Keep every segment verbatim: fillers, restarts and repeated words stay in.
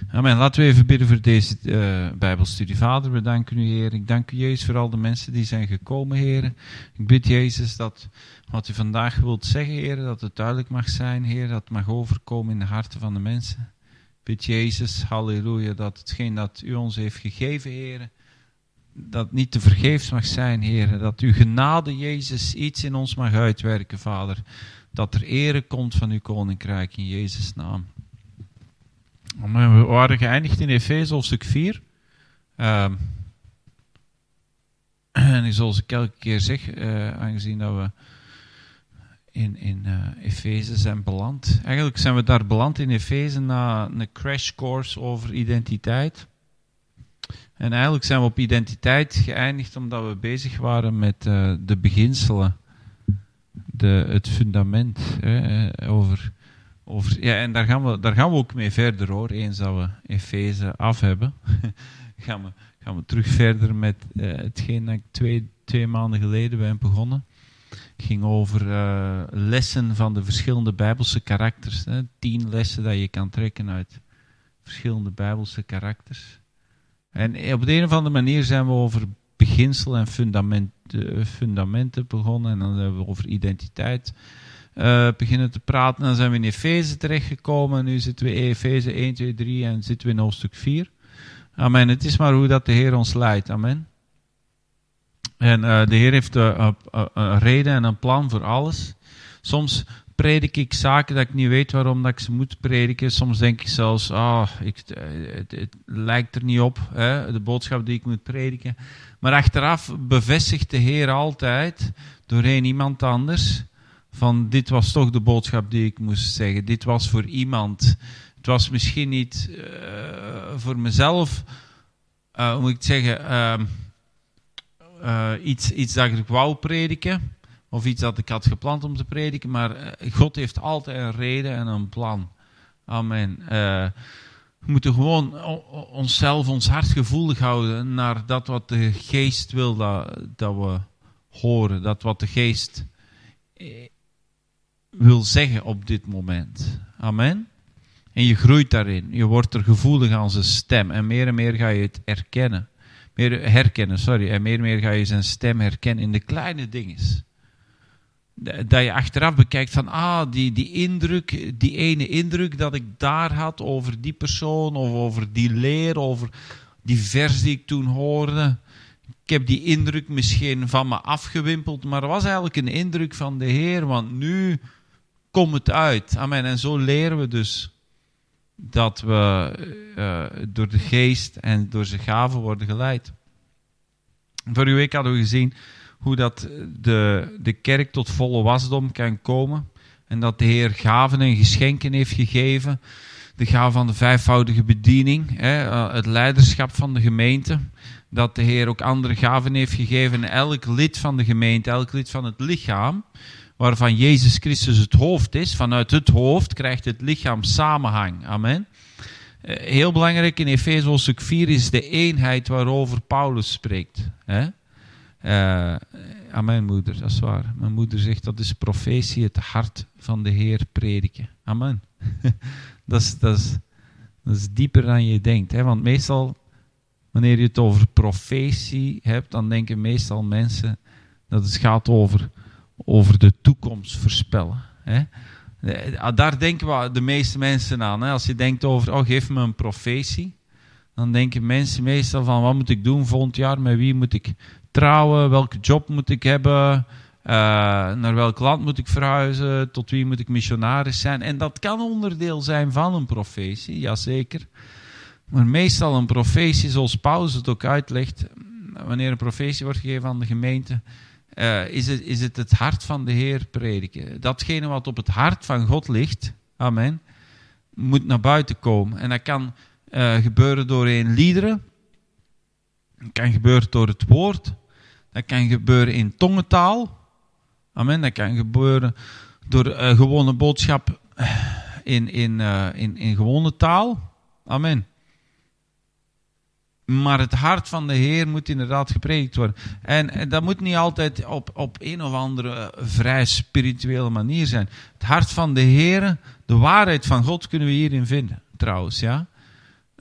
Amen. Laten we even bidden voor deze uh, Bijbelstudie. Vader, we danken u, Heer. Ik dank u, Jezus, voor al de mensen die zijn gekomen, Heer. Ik bid, Jezus, dat wat u vandaag wilt zeggen, Heer, dat het duidelijk mag zijn, Heer, dat het mag overkomen in de harten van de mensen. Ik bid, Jezus, halleluja, dat hetgeen dat u ons heeft gegeven, Heer, dat niet te vergeefs mag zijn, Heer. Dat uw genade, Jezus, iets in ons mag uitwerken, Vader. Dat er ere komt van uw koninkrijk in Jezus' naam. We waren geëindigd in Efeze hoofdstuk vier. Uh, en zoals ik elke keer zeg, uh, aangezien dat we in, in uh, Efeze zijn beland. Eigenlijk zijn we daar beland in Efeze na een crash course over identiteit. En eigenlijk zijn we op identiteit geëindigd omdat we bezig waren met uh, de beginselen. De, het fundament. Uh, over... Over, ja, en daar gaan, we, daar gaan we ook mee verder hoor. Eens dat we Efeze af hebben, gaan, we, gaan we terug verder met uh, hetgeen dat ik twee, twee maanden geleden ben begonnen. Het ging over uh, lessen van de verschillende Bijbelse karakters. Hè. Tien lessen dat je kan trekken uit verschillende Bijbelse karakters. En op de een of andere manier zijn we over beginsel en fundament, uh, fundamenten begonnen. En dan hebben we over identiteit Uh, beginnen te praten. Dan zijn we in Efeze terechtgekomen. Nu zitten we in Efeze één, twee, drie en zitten we in hoofdstuk vier. Amen. Het is maar hoe dat de Heer ons leidt. Amen. En uh, de Heer heeft uh, uh, uh, een reden en een plan voor alles. Soms predik ik zaken dat ik niet weet waarom dat ik ze moet prediken. Soms denk ik zelfs, ah, ik, het, het lijkt er niet op, hè, de boodschap die ik moet prediken. Maar achteraf bevestigt de Heer altijd, doorheen iemand anders, van dit was toch de boodschap die ik moest zeggen. Dit was voor iemand. Het was misschien niet uh, voor mezelf, uh, hoe moet ik het zeggen, uh, uh, iets, iets dat ik wou prediken. Of iets dat ik had gepland om te prediken. Maar uh, God heeft altijd een reden en een plan. Amen. Uh, we moeten gewoon o- onszelf, ons hart gevoelig houden naar dat wat de geest wil dat, dat we horen. Dat wat de geest wil zeggen op dit moment. Amen. En je groeit daarin. Je wordt er gevoelig aan zijn stem. En meer en meer ga je het herkennen. Meer herkennen, sorry. En meer en meer ga je zijn stem herkennen in de kleine dingen. Dat je achteraf bekijkt van, ah, die, die indruk, die ene indruk dat ik daar had over die persoon, of over die leer, over die vers die ik toen hoorde. Ik heb die indruk misschien van me afgewimpeld, maar het was eigenlijk een indruk van de Heer, want nu komt het uit. Amen. En zo leren we dus dat we uh, door de geest en door zijn gaven worden geleid. Vorige week hadden we gezien hoe dat de, de kerk tot volle wasdom kan komen. En dat de Heer gaven en geschenken heeft gegeven. De gave van de vijfvoudige bediening, hè, het leiderschap van de gemeente. Dat de Heer ook andere gaven heeft gegeven. En elk lid van de gemeente, elk lid van het lichaam, waarvan Jezus Christus het hoofd is, vanuit het hoofd krijgt het lichaam samenhang. Amen. Heel belangrijk in Efeze hoofdstuk vier is de eenheid waarover Paulus spreekt. Hè? Uh, amen, moeder, dat is waar. Mijn moeder zegt dat is profetie, het hart van de Heer prediken. Amen. dat, is, dat, is, dat is dieper dan je denkt. Hè? Want meestal, wanneer je het over profetie hebt, dan denken meestal mensen dat het gaat over, over de toekomst voorspellen. Hè? Daar denken we de meeste mensen aan. Hè? Als je denkt over, oh, geef me een profetie, dan denken mensen meestal van, wat moet ik doen volgend jaar, met wie moet ik trouwen, welke job moet ik hebben, uh, naar welk land moet ik verhuizen, tot wie moet ik missionaris zijn. En dat kan onderdeel zijn van een profetie, jazeker. Maar meestal een profetie, zoals Paulus het ook uitlegt, wanneer een profetie wordt gegeven aan de gemeente, uh, is, het, is het het hart van de Heer prediken. Datgene wat op het hart van God ligt, amen, moet naar buiten komen. En dat kan uh, gebeuren door een liederen, dat kan gebeuren door het woord, dat kan gebeuren in tongentaal, amen, dat kan gebeuren door uh, gewone boodschap in, in, uh, in, in gewone taal, amen. Maar het hart van de Heer moet inderdaad gepredikt worden. En, en dat moet niet altijd op, op een of andere uh, vrij spirituele manier zijn. Het hart van de Heer, de waarheid van God kunnen we hierin vinden, trouwens, ja.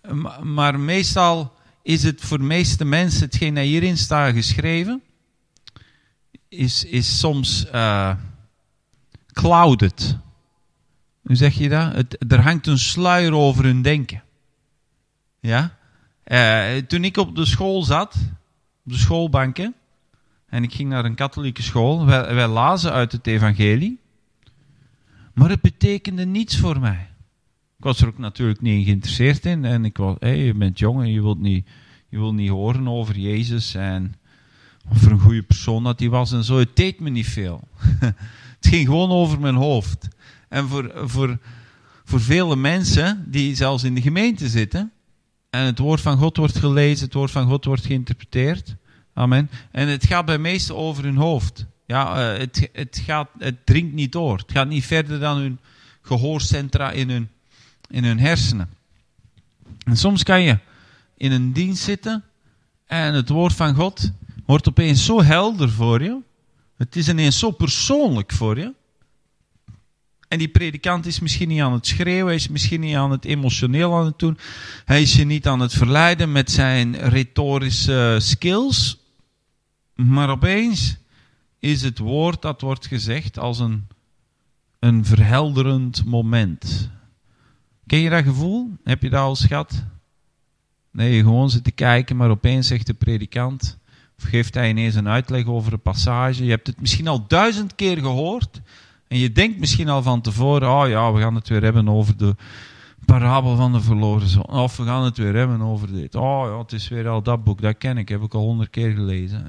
maar meestal is het voor de meeste mensen, hetgeen dat hierin staat geschreven, is, is soms uh, clouded. Hoe zeg je dat? Het, er hangt een sluier over hun denken. Ja? Uh, toen ik op de school zat, op de schoolbanken, en ik ging naar een katholieke school, wij, wij lazen uit het evangelie, maar het betekende niets voor mij. Ik was er ook natuurlijk niet in geïnteresseerd in. En ik was, hey, je bent jong en je wilt, niet, je wilt niet horen over Jezus en over een goede persoon dat hij was en zo. Het deed me niet veel. Het ging gewoon over mijn hoofd. En voor, voor, voor vele mensen die zelfs in de gemeente zitten en het woord van God wordt gelezen, het woord van God wordt geïnterpreteerd. Amen. En het gaat bij meesten over hun hoofd. Ja, uh, het, het, gaat, het dringt niet door. Het gaat niet verder dan hun gehoorcentra in hun in hun hersenen. En soms kan je in een dienst zitten en het woord van God wordt opeens zo helder voor je. Het is ineens zo persoonlijk voor je. En die predikant is misschien niet aan het schreeuwen, hij is misschien niet aan het emotioneel aan het doen. Hij is je niet aan het verleiden met zijn retorische skills. Maar opeens is het woord dat wordt gezegd als een, een verhelderend moment. Ken je dat gevoel? Heb je dat al eens gehad? Nee, je gewoon zit te kijken, maar opeens zegt de predikant, of geeft hij ineens een uitleg over een passage. Je hebt het misschien al duizend keer gehoord. En je denkt misschien al van tevoren, oh ja, we gaan het weer hebben over de parabel van de verloren zoon. Of we gaan het weer hebben over dit. Oh ja, het is weer al dat boek, dat ken ik, heb ik al honderd keer gelezen.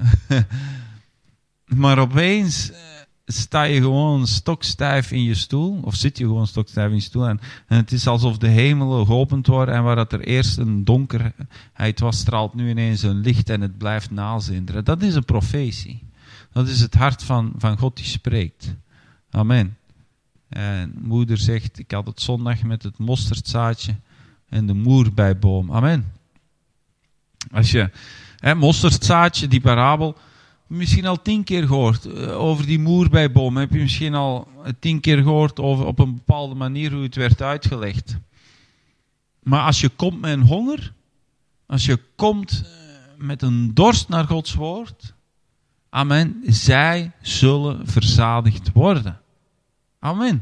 Maar opeens sta je gewoon stokstijf in je stoel, of zit je gewoon stokstijf in je stoel, en, en het is alsof de hemelen geopend worden, en waar dat er eerst een donkerheid was, straalt nu ineens een licht en het blijft nazinderen. Dat is een profetie. Dat is het hart van, van God die spreekt. Amen. En moeder zegt, ik had het zondag met het mosterdzaadje en de moerbeiboom. Amen. Als je, hè, mosterdzaadje, die parabel, misschien al tien keer gehoord. Over die moerbeiboom heb je misschien al tien keer gehoord over op een bepaalde manier hoe het werd uitgelegd. Maar als je komt met een honger, als je komt met een dorst naar Gods woord, amen, zij zullen verzadigd worden. Amen.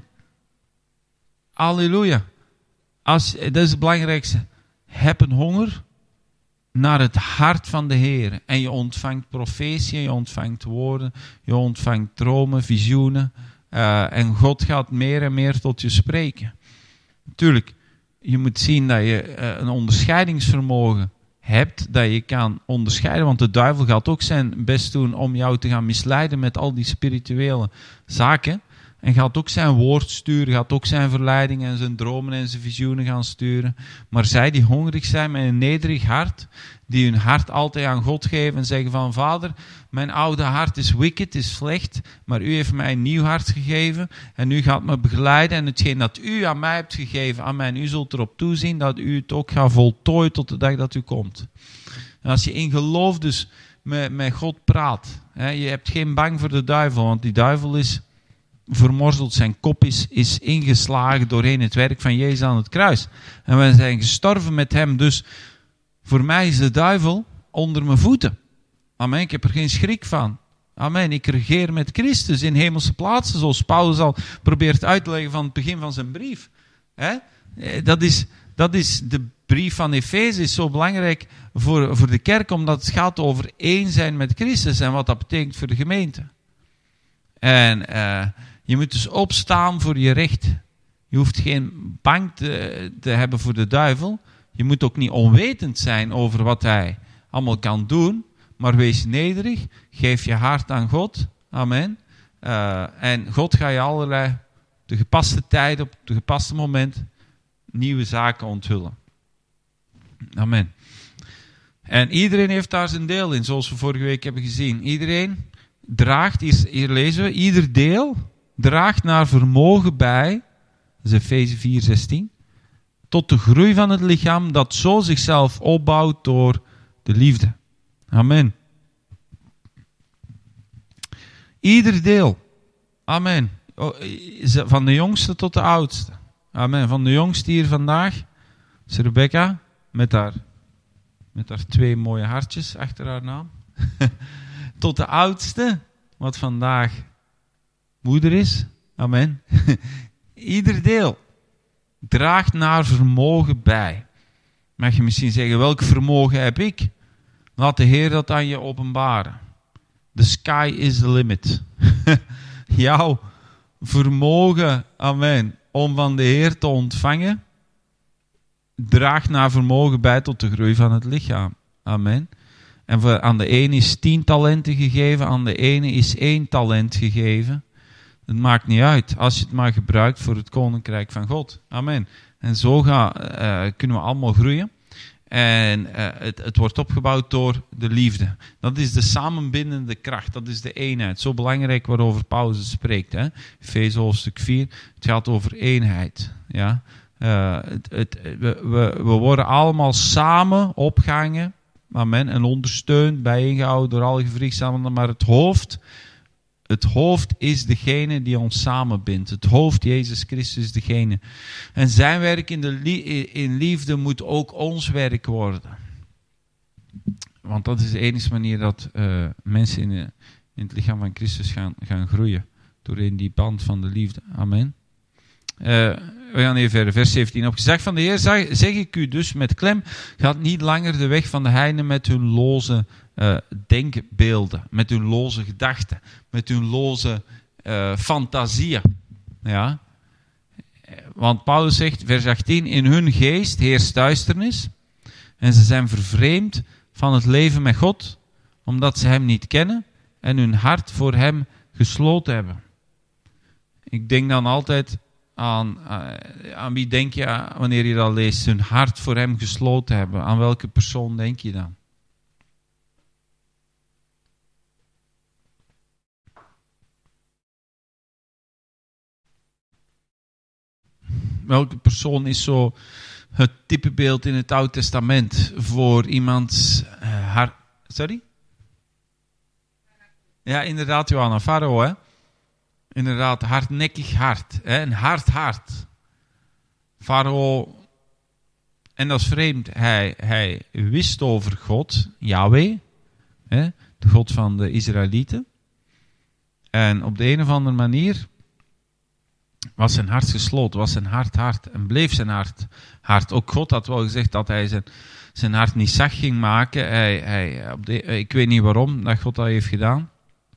Halleluja. Als, dat is het belangrijkste. Heb een honger naar het hart van de Heer. En je ontvangt profetie, je ontvangt woorden, je ontvangt dromen, visioenen. Uh, en God gaat meer en meer tot je spreken. Natuurlijk, je moet zien dat je uh, een onderscheidingsvermogen hebt, dat je kan onderscheiden, want de duivel gaat ook zijn best doen om jou te gaan misleiden met al die spirituele zaken. En gaat ook zijn woord sturen, gaat ook zijn verleidingen en zijn dromen en zijn visioenen gaan sturen. Maar zij die hongerig zijn met een nederig hart, die hun hart altijd aan God geven en zeggen van, Vader, mijn oude hart is wicked, is slecht, maar u heeft mij een nieuw hart gegeven en u gaat me begeleiden en hetgeen dat u aan mij hebt gegeven, amen, u zult erop toezien dat u het ook gaat voltooien tot de dag dat u komt. En als je in geloof dus met, met God praat, hè, je hebt geen bang voor de duivel, want die duivel is vermorzeld, zijn kop is, is ingeslagen doorheen het werk van Jezus aan het kruis. En we zijn gestorven met hem, dus voor mij is de duivel onder mijn voeten. Amen, ik heb er geen schrik van. Amen, ik regeer met Christus in hemelse plaatsen, zoals Paulus al probeert uit te leggen van het begin van zijn brief. He? Dat is, dat is de brief van Efeze, is zo belangrijk voor, voor de kerk, omdat het gaat over één zijn met Christus en wat dat betekent voor de gemeente. En uh, je moet dus opstaan voor je recht. Je hoeft geen bang te, te hebben voor de duivel. Je moet ook niet onwetend zijn over wat hij allemaal kan doen. Maar wees nederig. Geef je hart aan God. Amen. Uh, en God gaat je allerlei, op de gepaste tijd, op het gepaste moment, nieuwe zaken onthullen. Amen. En iedereen heeft daar zijn deel in, zoals we vorige week hebben gezien. Iedereen draagt, hier, hier lezen we, ieder deel draagt naar vermogen bij, dat is Efeze vier zestien, tot de groei van het lichaam dat zo zichzelf opbouwt door de liefde. Amen. Ieder deel. Amen. Van de jongste tot de oudste. Amen. Van de jongste hier vandaag is Rebecca met haar, met haar twee mooie hartjes achter haar naam. Tot de oudste, wat vandaag moeder is. Amen. Ieder deel draagt naar vermogen bij. Mag je misschien zeggen, welk vermogen heb ik? Laat de Heer dat aan je openbaren. The sky is the limit. Jouw vermogen, amen, om van de Heer te ontvangen, draagt naar vermogen bij tot de groei van het lichaam. Amen. En voor, aan de ene is tien talenten gegeven, aan de ene is één talent gegeven. Het maakt niet uit, als je het maar gebruikt voor het koninkrijk van God. Amen. En zo gaan, uh, kunnen we allemaal groeien. En uh, het, het wordt opgebouwd door de liefde. Dat is de samenbindende kracht, dat is de eenheid. Zo belangrijk waarover Paulus spreekt. Hè? Efeze hoofdstuk vier, het gaat over eenheid. Ja? Uh, het, het, we, we, we worden allemaal samen opgehangen, amen, en ondersteund, bijeengehouden door alle gewrichtszamelen, maar het hoofd, het hoofd is degene die ons samenbindt. Het hoofd, Jezus Christus, is degene. En zijn werk in, de lie- in liefde moet ook ons werk worden. Want dat is de enige manier dat uh, mensen in, de, in het lichaam van Christus gaan, gaan groeien. Door in die band van de liefde. Amen. Uh, we gaan even verder, vers zeventien. Op gezag van de Heer zeg, zeg ik u dus met klem, gaat niet langer de weg van de heidenen met hun loze uh, denkbeelden, met hun loze gedachten, met hun loze uh, fantasieën. Ja? Want Paulus zegt, vers achttien, in hun geest heerst duisternis en ze zijn vervreemd van het leven met God, omdat ze hem niet kennen en hun hart voor hem gesloten hebben. Ik denk dan altijd aan, uh, aan wie denk je wanneer je dat leest, hun hart voor hem gesloten hebben. Aan welke persoon denk je dan? Welke persoon is zo het typebeeld in het Oude Testament voor iemands uh, hart? Sorry? Ja, inderdaad, Johanna. Farao, hè? Inderdaad, hardnekkig hart. Hè? Een hard hart. Farao, en dat is vreemd, hij, hij wist over God, Yahweh, hè? De God van de Israëlieten. En op de een of andere manier was zijn hart gesloten, was zijn hart hard en bleef zijn hart hard. Ook God had wel gezegd dat hij zijn, zijn hart niet zacht ging maken. Hij, hij, op de, ik weet niet waarom dat God dat heeft gedaan.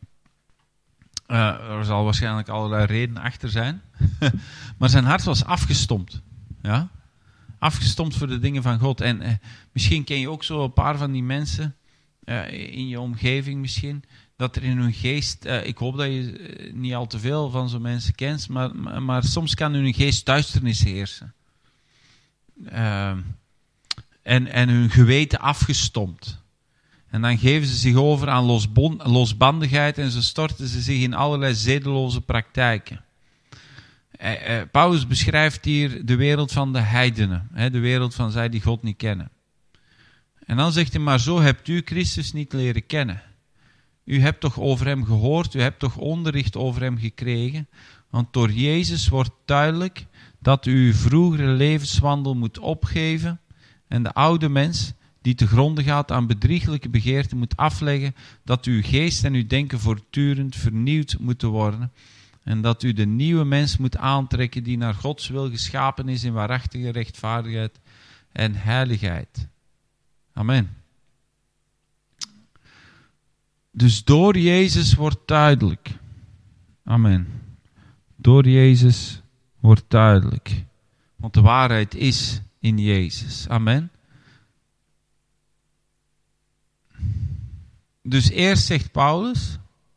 Uh, er zal waarschijnlijk allerlei redenen achter zijn. Maar zijn hart was afgestompt. Ja? Afgestompt voor de dingen van God. En uh, misschien ken je ook zo een paar van die mensen uh, in je omgeving misschien, dat er in hun geest, uh, ik hoop dat je uh, niet al te veel van zo'n mensen kent, maar, maar, maar soms kan in hun geest duisternis heersen. Uh, en, en hun geweten afgestompt. En dan geven ze zich over aan losbon, losbandigheid en ze storten ze zich in allerlei zedeloze praktijken. Uh, uh, Paulus beschrijft hier de wereld van de heidenen, hè, de wereld van zij die God niet kennen. En dan zegt hij, maar zo hebt u Christus niet leren kennen. U hebt toch over hem gehoord, u hebt toch onderricht over hem gekregen. Want door Jezus wordt duidelijk dat u uw vroegere levenswandel moet opgeven en de oude mens die te gronde gaat aan bedrieglijke begeerten moet afleggen, dat uw geest en uw denken voortdurend vernieuwd moeten worden en dat u de nieuwe mens moet aantrekken die naar Gods wil geschapen is in waarachtige rechtvaardigheid en heiligheid. Amen. Dus door Jezus wordt duidelijk. Amen. Door Jezus wordt duidelijk. Want de waarheid is in Jezus. Amen. Dus eerst zegt Paulus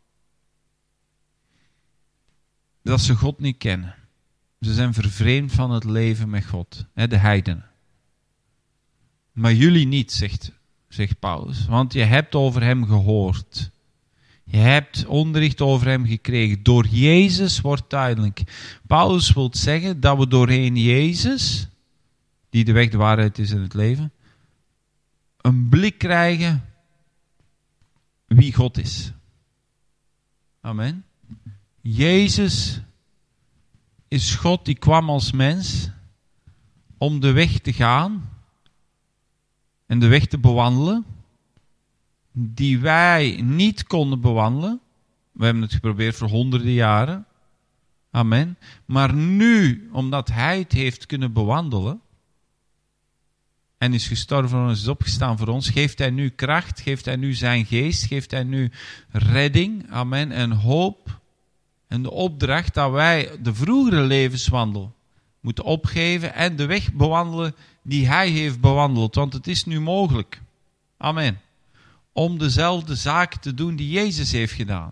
dat ze God niet kennen. Ze zijn vervreemd van het leven met God. Hè, de heidenen. Maar jullie niet, zegt, zegt Paulus. Want je hebt over hem gehoord. Je hebt onderricht over hem gekregen. Door Jezus wordt duidelijk. Paulus wil zeggen dat we doorheen Jezus, die de weg, de waarheid is in het leven, een blik krijgen wie God is. Amen. Jezus is God die kwam als mens om de weg te gaan en de weg te bewandelen die wij niet konden bewandelen. We hebben het geprobeerd voor honderden jaren. Amen. Maar nu, omdat hij het heeft kunnen bewandelen en is gestorven voor ons, is opgestaan voor ons, geeft hij nu kracht, geeft hij nu zijn geest, geeft hij nu redding, amen, en hoop en de opdracht dat wij de vroegere levenswandel moeten opgeven en de weg bewandelen die hij heeft bewandeld, want het is nu mogelijk, amen, om dezelfde zaken te doen die Jezus heeft gedaan.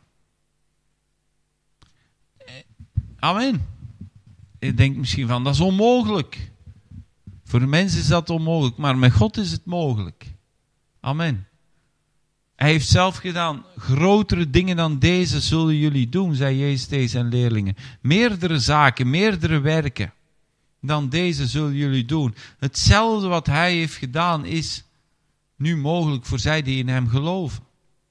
Amen. Je denkt misschien van, dat is onmogelijk. Voor de mens is dat onmogelijk, maar met God is het mogelijk. Amen. Hij heeft zelf gedaan, grotere dingen dan deze zullen jullie doen, zei Jezus tegen zijn leerlingen. Meerdere zaken, meerdere werken dan deze zullen jullie doen. Hetzelfde wat hij heeft gedaan is nu mogelijk voor zij die in hem geloven.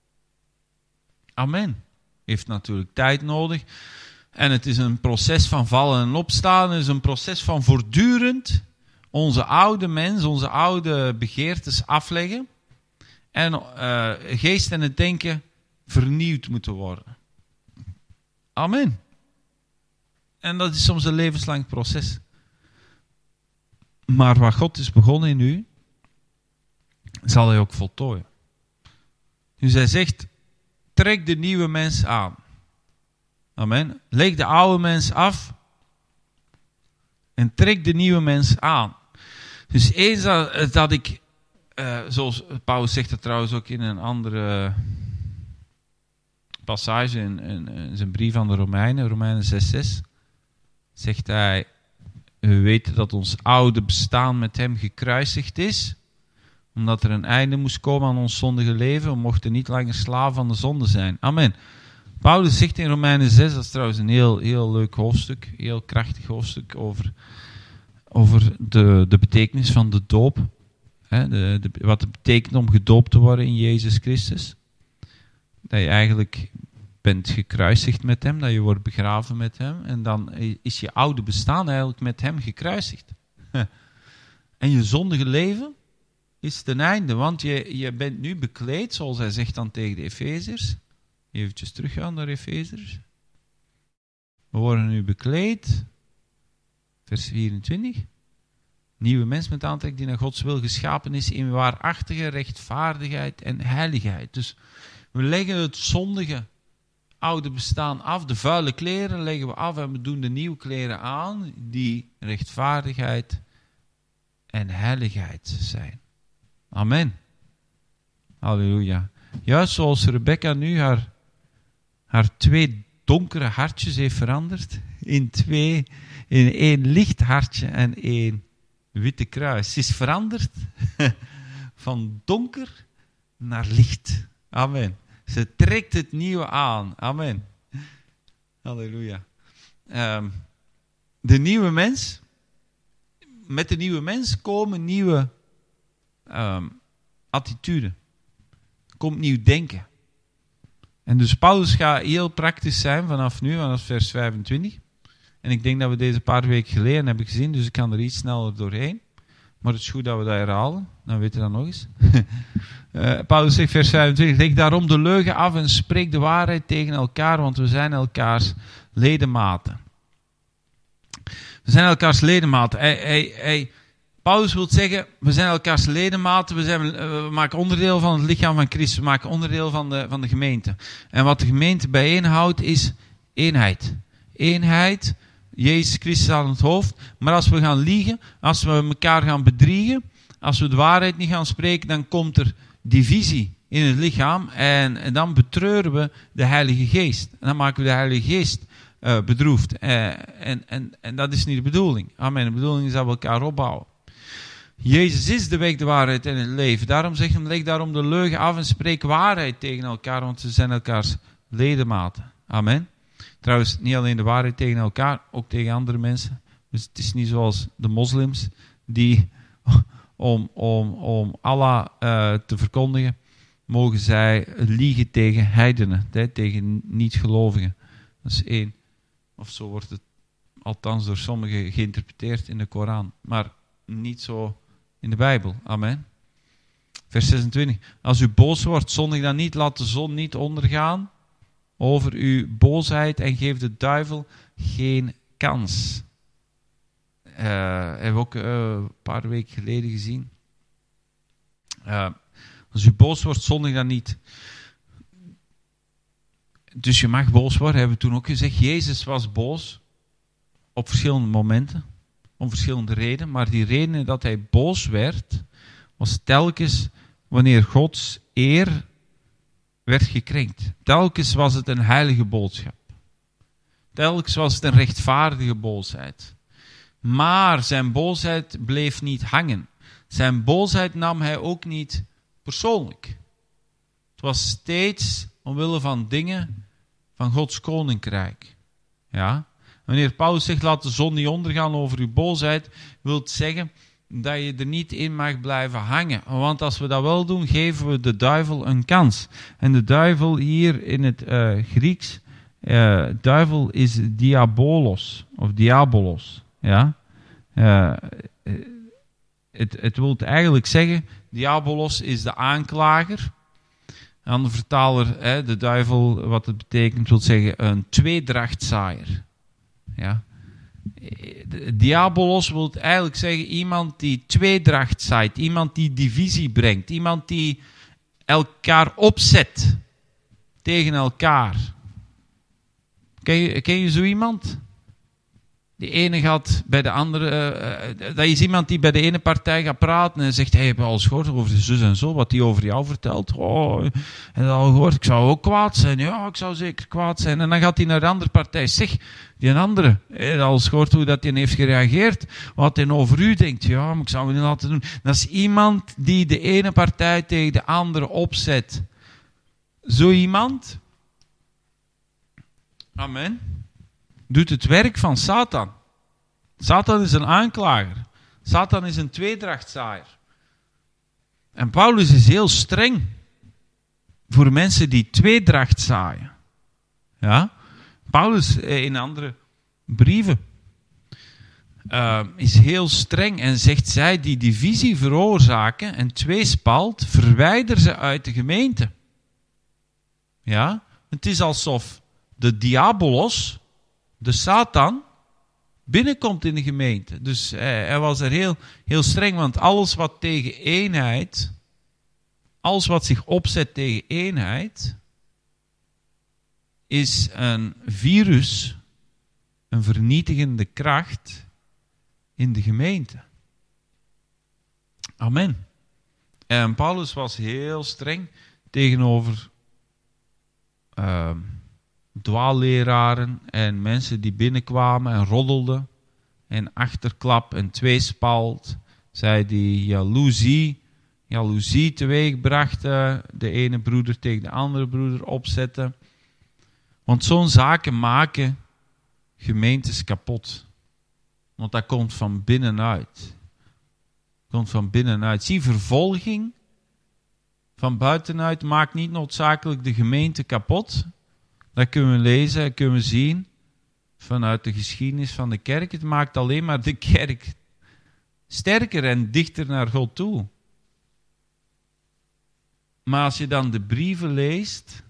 Amen. Heeft natuurlijk tijd nodig. En het is een proces van vallen en opstaan. Het is een proces van voortdurend onze oude mens, onze oude begeertes afleggen. En uh, geest en het denken vernieuwd moeten worden. Amen. En dat is soms een levenslang proces. Maar wat God is begonnen in u, zal hij ook voltooien. Dus hij zegt, trek de nieuwe mens aan. Amen. Leg de oude mens af en trek de nieuwe mens aan. Dus eens dat, dat ik, uh, zoals Paulus zegt het trouwens ook in een andere passage in, in, in zijn brief aan de Romeinen, Romeinen zes zes, zegt hij, we weten dat ons oude bestaan met hem gekruisigd is, omdat er een einde moest komen aan ons zondige leven. We mochten niet langer slaven van de zonde zijn. Amen. Paulus zegt in Romeinen zes, dat is trouwens een heel, heel leuk hoofdstuk, heel krachtig hoofdstuk over, over de, de betekenis van de doop. Hè, de, de, wat het betekent om gedoopt te worden in Jezus Christus. Dat je eigenlijk bent gekruisigd met hem, dat je wordt begraven met hem. En dan is je oude bestaan eigenlijk met hem gekruisigd. En je zondige leven is ten einde, want je, je bent nu bekleed, zoals hij zegt dan tegen de Efeziërs. Even teruggaan naar Efeziërs. We worden nu bekleed, vers vierentwintig. Nieuwe mens met aantrek die naar Gods wil geschapen is in waarachtige rechtvaardigheid en heiligheid. Dus we leggen het zondige oude bestaan af, de vuile kleren leggen we af en we doen de nieuwe kleren aan die rechtvaardigheid en heiligheid zijn. Amen. Halleluja. Juist zoals Rebecca nu haar, haar twee donkere hartjes heeft veranderd in twee, in één licht hartje en één witte kruis. Ze is veranderd van donker naar licht. Amen. Ze trekt het nieuwe aan. Amen. Halleluja. Um, de nieuwe mens, met de nieuwe mens komen nieuwe um, attituden. Komt nieuw denken. En dus Paulus gaat heel praktisch zijn vanaf nu, vanaf vers vijfentwintig. En ik denk dat we deze paar weken geleden hebben gezien, dus ik kan er iets sneller doorheen. Maar het is goed dat we dat herhalen, dan weten we dat nog eens. uh, Paulus zegt vers vijfentwintig, leg daarom de leugen af en spreek de waarheid tegen elkaar, want we zijn elkaars ledematen. We zijn elkaars ledematen. Hij, hij, hij, Paulus wil zeggen, we zijn elkaars ledematen, we, zijn, we maken onderdeel van het lichaam van Christus, we maken onderdeel van de, van de gemeente. En wat de gemeente bijeenhoudt is eenheid. Eenheid, Jezus Christus aan het hoofd. Maar als we gaan liegen, als we elkaar gaan bedriegen, als we de waarheid niet gaan spreken, dan komt er divisie in het lichaam en, en dan betreuren we de Heilige Geest. En dan maken we de Heilige Geest uh, bedroefd. Uh, en, en, en dat is niet de bedoeling. Amen. De bedoeling is dat we elkaar opbouwen. Jezus is de weg, de waarheid en het leven. Daarom zegt hij, leg daarom de leugen af en spreek waarheid tegen elkaar, want ze zijn elkaars ledematen. Amen. Trouwens, niet alleen de waarheid tegen elkaar, ook tegen andere mensen. Dus het is niet zoals de moslims, die om, om, om Allah uh, te verkondigen, mogen zij liegen tegen heidenen, hè, tegen niet-gelovigen. Dat is één. Of zo wordt het althans door sommigen geïnterpreteerd in de Koran. Maar niet zo in de Bijbel. Amen. Vers zesentwintig. Als u boos wordt, zondig dan niet. Laat de zon niet ondergaan over uw boosheid en geef de duivel geen kans. Uh, hebben we ook uh, een paar weken geleden gezien. Uh, als u boos wordt, zondig dan niet. Dus je mag boos worden, hebben we toen ook gezegd. Jezus was boos op verschillende momenten, om verschillende redenen. Maar die reden dat hij boos werd, was telkens wanneer Gods eer werd gekrenkt. Telkens was het een heilige boodschap. Telkens was het een rechtvaardige boosheid. Maar zijn boosheid bleef niet hangen. Zijn boosheid nam hij ook niet persoonlijk. Het was steeds omwille van dingen van Gods koninkrijk. Ja? Wanneer Paulus zegt, laat de zon niet ondergaan over uw boosheid, wil het zeggen dat je er niet in mag blijven hangen. Want als we dat wel doen, geven we de duivel een kans. En de duivel hier in het uh, Grieks, uh, duivel is diabolos, of diabolos. Ja? Uh, het, het wil eigenlijk zeggen, diabolos is de aanklager. Aan de vertaler, hè, de duivel, wat het betekent, wil zeggen een tweedrachtzaaier. Ja. Diabolos wil eigenlijk zeggen iemand die tweedracht zaait, iemand die divisie brengt, iemand die elkaar opzet tegen elkaar. Ken je, ken je zo iemand? Die ene gaat bij de andere, uh, dat is iemand die bij de ene partij gaat praten en zegt, hey, heb je al eens gehoord over de zus en zo, wat die over jou vertelt? Oh, heb je dat al gehoord? Ik zou ook kwaad zijn. Ja, ik zou zeker kwaad zijn. En dan gaat hij naar de andere partij. Zeg, die andere, heb je al eens gehoord hoe dat die heeft gereageerd? Wat hij over u denkt? Ja, maar ik zou het niet laten doen. Dat is iemand die de ene partij tegen de andere opzet. Zo iemand, amen, doet het werk van Satan. Satan is een aanklager. Satan is een tweedrachtzaaier. En Paulus is heel streng voor mensen die tweedracht zaaien. Ja? Paulus in andere brieven uh, is heel streng en zegt, zij die divisie veroorzaken en tweespalt, verwijder ze uit de gemeente. Ja? Het is alsof de diabolos, de Satan, binnenkomt in de gemeente. Dus hij, hij was er heel, heel streng, want alles wat tegen eenheid, alles wat zich opzet tegen eenheid, is een virus, een vernietigende kracht in de gemeente. Amen. En Paulus was heel streng tegenover Uh, dwaalleraren en mensen die binnenkwamen en roddelden en achterklap en tweespalt, zij die jaloezie, jaloezie teweeg brachten, de ene broeder tegen de andere broeder opzetten. Want zo'n zaken maken gemeentes kapot. Want dat komt van binnenuit. Komt van binnenuit. Zie, vervolging van buitenuit maakt niet noodzakelijk de gemeente kapot. Dat kunnen we lezen, dat kunnen we zien vanuit de geschiedenis van de kerk. Het maakt alleen maar de kerk sterker en dichter naar God toe. Maar als je dan de brieven leest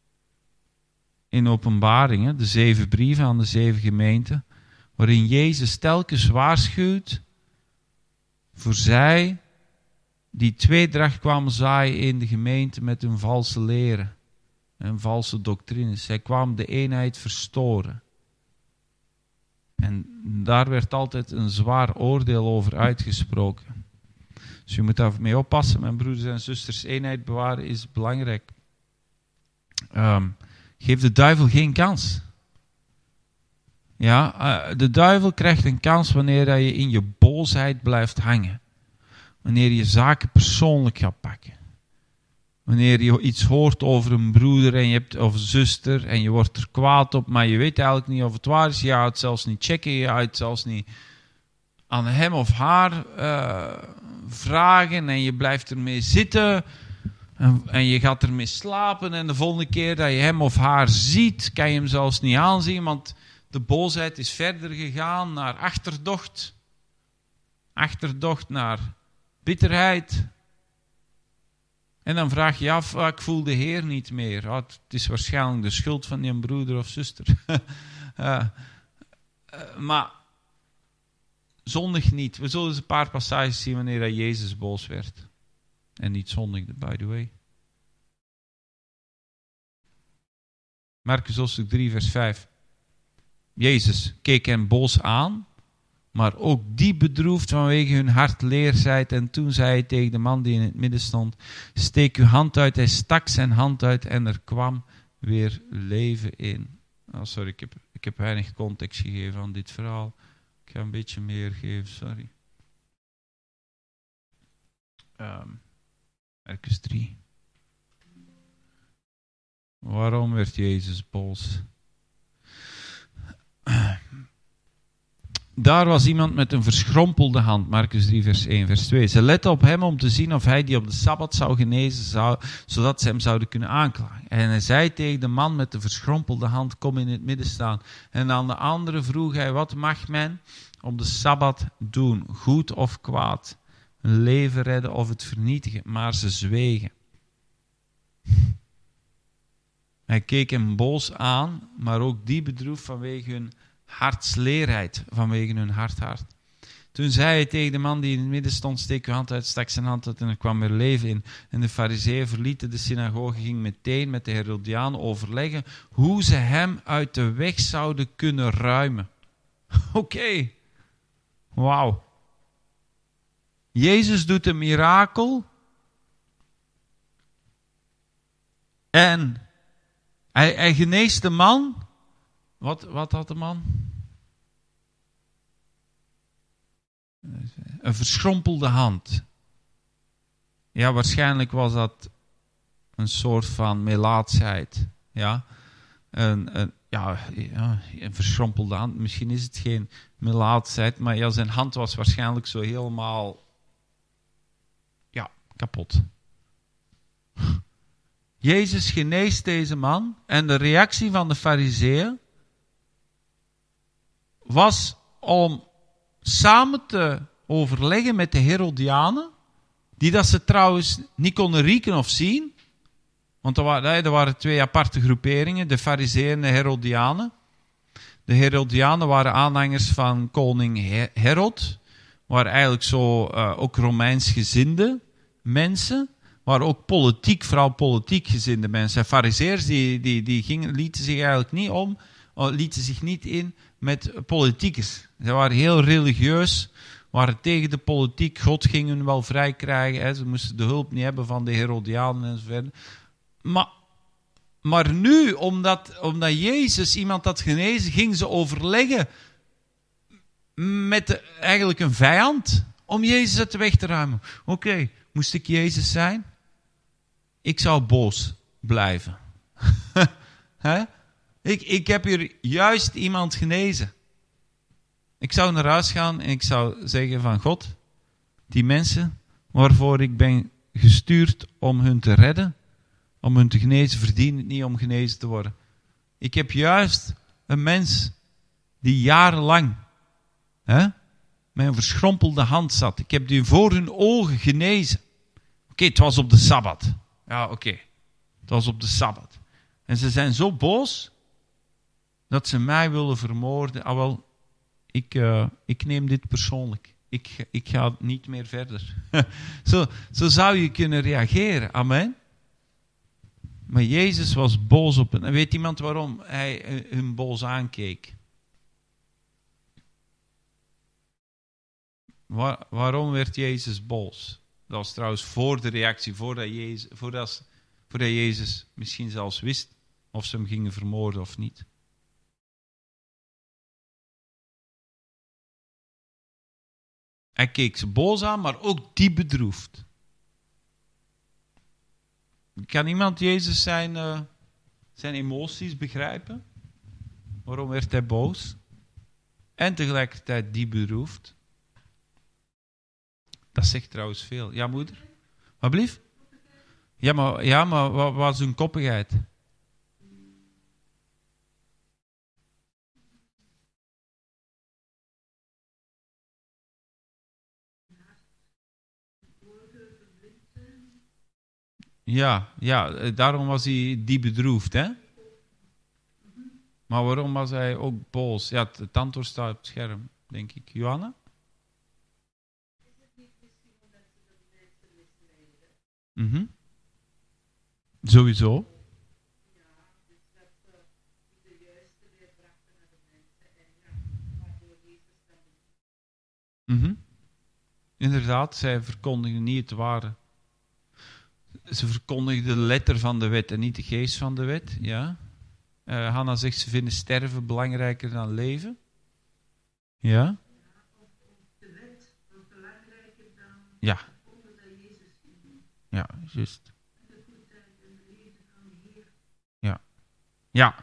in Openbaringen, de zeven brieven aan de zeven gemeenten, waarin Jezus telkens waarschuwt voor zij die tweedracht kwamen zaaien in de gemeente met hun valse leren en valse doctrines. Zij kwamen de eenheid verstoren. En daar werd altijd een zwaar oordeel over uitgesproken. Dus je moet daarmee oppassen, mijn broeders en zusters. Eenheid bewaren is belangrijk. Um, geef de duivel geen kans. Ja, uh, de duivel krijgt een kans wanneer je in je boosheid blijft hangen. Wanneer je zaken persoonlijk gaat pakken. Wanneer je iets hoort over een broeder en je hebt, of een zuster en je wordt er kwaad op, maar je weet eigenlijk niet of het waar is. Je gaat het zelfs niet checken, je gaat het zelfs niet aan hem of haar uh, vragen en je blijft ermee zitten en, en je gaat ermee slapen en de volgende keer dat je hem of haar ziet, kan je hem zelfs niet aanzien, want de boosheid is verder gegaan naar achterdocht. Achterdocht naar bitterheid. En dan vraag je je af, ah, ik voel de Heer niet meer. Ah, het is waarschijnlijk de schuld van je broeder of zuster. uh, uh, maar zondig niet. We zullen eens een paar passages zien wanneer hij Jezus boos werd. En niet zondigde, by the way. Marcus hoofdstuk drie, vers vijf. Jezus keek hen boos aan, maar ook die bedroefd vanwege hun hartleerzijd. En toen zei hij tegen de man die in het midden stond, steek uw hand uit. Hij stak zijn hand uit en er kwam weer leven in. Oh, sorry, ik heb, ik heb weinig context gegeven aan dit verhaal. Ik ga een beetje meer geven, sorry. Um, Marcus drie. Waarom werd Jezus boos? Daar was iemand met een verschrompelde hand, Marcus drie, vers één, vers twee. Ze letten op hem om te zien of hij die op de Sabbat zou genezen, zou, zodat ze hem zouden kunnen aanklagen. En hij zei tegen de man met de verschrompelde hand, kom in het midden staan. En aan de andere vroeg hij, wat mag men op de Sabbat doen, goed of kwaad? Een leven redden of het vernietigen? Maar ze zwegen. Hij keek hem boos aan, maar ook die bedroefd vanwege hun hartsleerheid, vanwege hun hard hart. Toen zei hij tegen de man die in het midden stond, steek uw hand uit, stak zijn hand uit en er kwam weer leven in. En de farizeeën verlieten de synagoge, ging meteen met de Herodianen overleggen hoe ze hem uit de weg zouden kunnen ruimen. Oké, okay. Wauw. Jezus doet een mirakel en hij, hij geneest de man. Wat, wat had de man? Een verschrompelde hand. Ja, waarschijnlijk was dat een soort van melaatsheid. Ja, een, een, ja, ja, een verschrompelde hand. Misschien is het geen melaatsheid, maar ja, zijn hand was waarschijnlijk zo helemaal ja, kapot. Jezus geneest deze man en de reactie van de farizeeën was om samen te overleggen met de Herodianen, die dat ze trouwens niet konden rieken of zien, want er waren, er waren twee aparte groeperingen, de Farizeeën en de Herodianen. De Herodianen waren aanhangers van koning Herod, waren eigenlijk zo uh, ook Romeins gezinde mensen, waren ook politiek, vooral politiek gezinde mensen. Farizeeërs die, die, die gingen, lieten zich eigenlijk niet om, lieten zich niet in met politiekers. Ze waren heel religieus, waren tegen de politiek. God ging hun wel vrij krijgen. Hè. Ze moesten de hulp niet hebben van de Herodianen en zo verder. Maar, maar nu, omdat, omdat Jezus iemand had genezen, gingen ze overleggen met de, eigenlijk een vijand om Jezus uit de weg te ruimen. Oké, okay, moest ik Jezus zijn? Ik zou boos blijven. Hè? Ik, ik heb hier juist iemand genezen. Ik zou naar huis gaan en ik zou zeggen van God, die mensen waarvoor ik ben gestuurd om hun te redden, om hun te genezen, verdienen het niet om genezen te worden. Ik heb juist een mens die jarenlang hè, met een verschrompelde hand zat. Ik heb die voor hun ogen genezen. Oké, okay, het was op de Sabbat. Ja, oké. Okay. Het was op de Sabbat. En ze zijn zo boos dat ze mij willen vermoorden. Ah, wel, ik, uh, ik neem dit persoonlijk. Ik, ik ga niet meer verder. zo, zo zou je kunnen reageren. Amen. Maar Jezus was boos op hen. En weet iemand waarom hij hun boos aankeek? Waar, waarom werd Jezus boos? Dat was trouwens voor de reactie, voordat Jezus, voordat, voordat Jezus misschien zelfs wist of ze hem gingen vermoorden of niet. Hij keek ze boos aan, maar ook diep bedroefd. Kan iemand Jezus zijn, uh, zijn emoties begrijpen? Waarom werd hij boos? En tegelijkertijd diep bedroefd. Dat zegt trouwens veel. Ja, moeder? Wat blief? Ja, maar, ja, maar wat was hun koppigheid? Ja, ja, daarom was hij diep bedroefd, hè? Maar waarom was hij ook boos? Ja, het antwoord staat op het scherm, denk ik. Johanna? Mm-hmm. Sowieso. Mm-hmm. Inderdaad, zij verkondigden niet het ware. Ze verkondigden de letter van de wet en niet de geest van de wet. Ja. Uh, Hanna zegt, ze vinden sterven belangrijker dan leven. Ja. Ja. Ja, juist. Ja. Ja.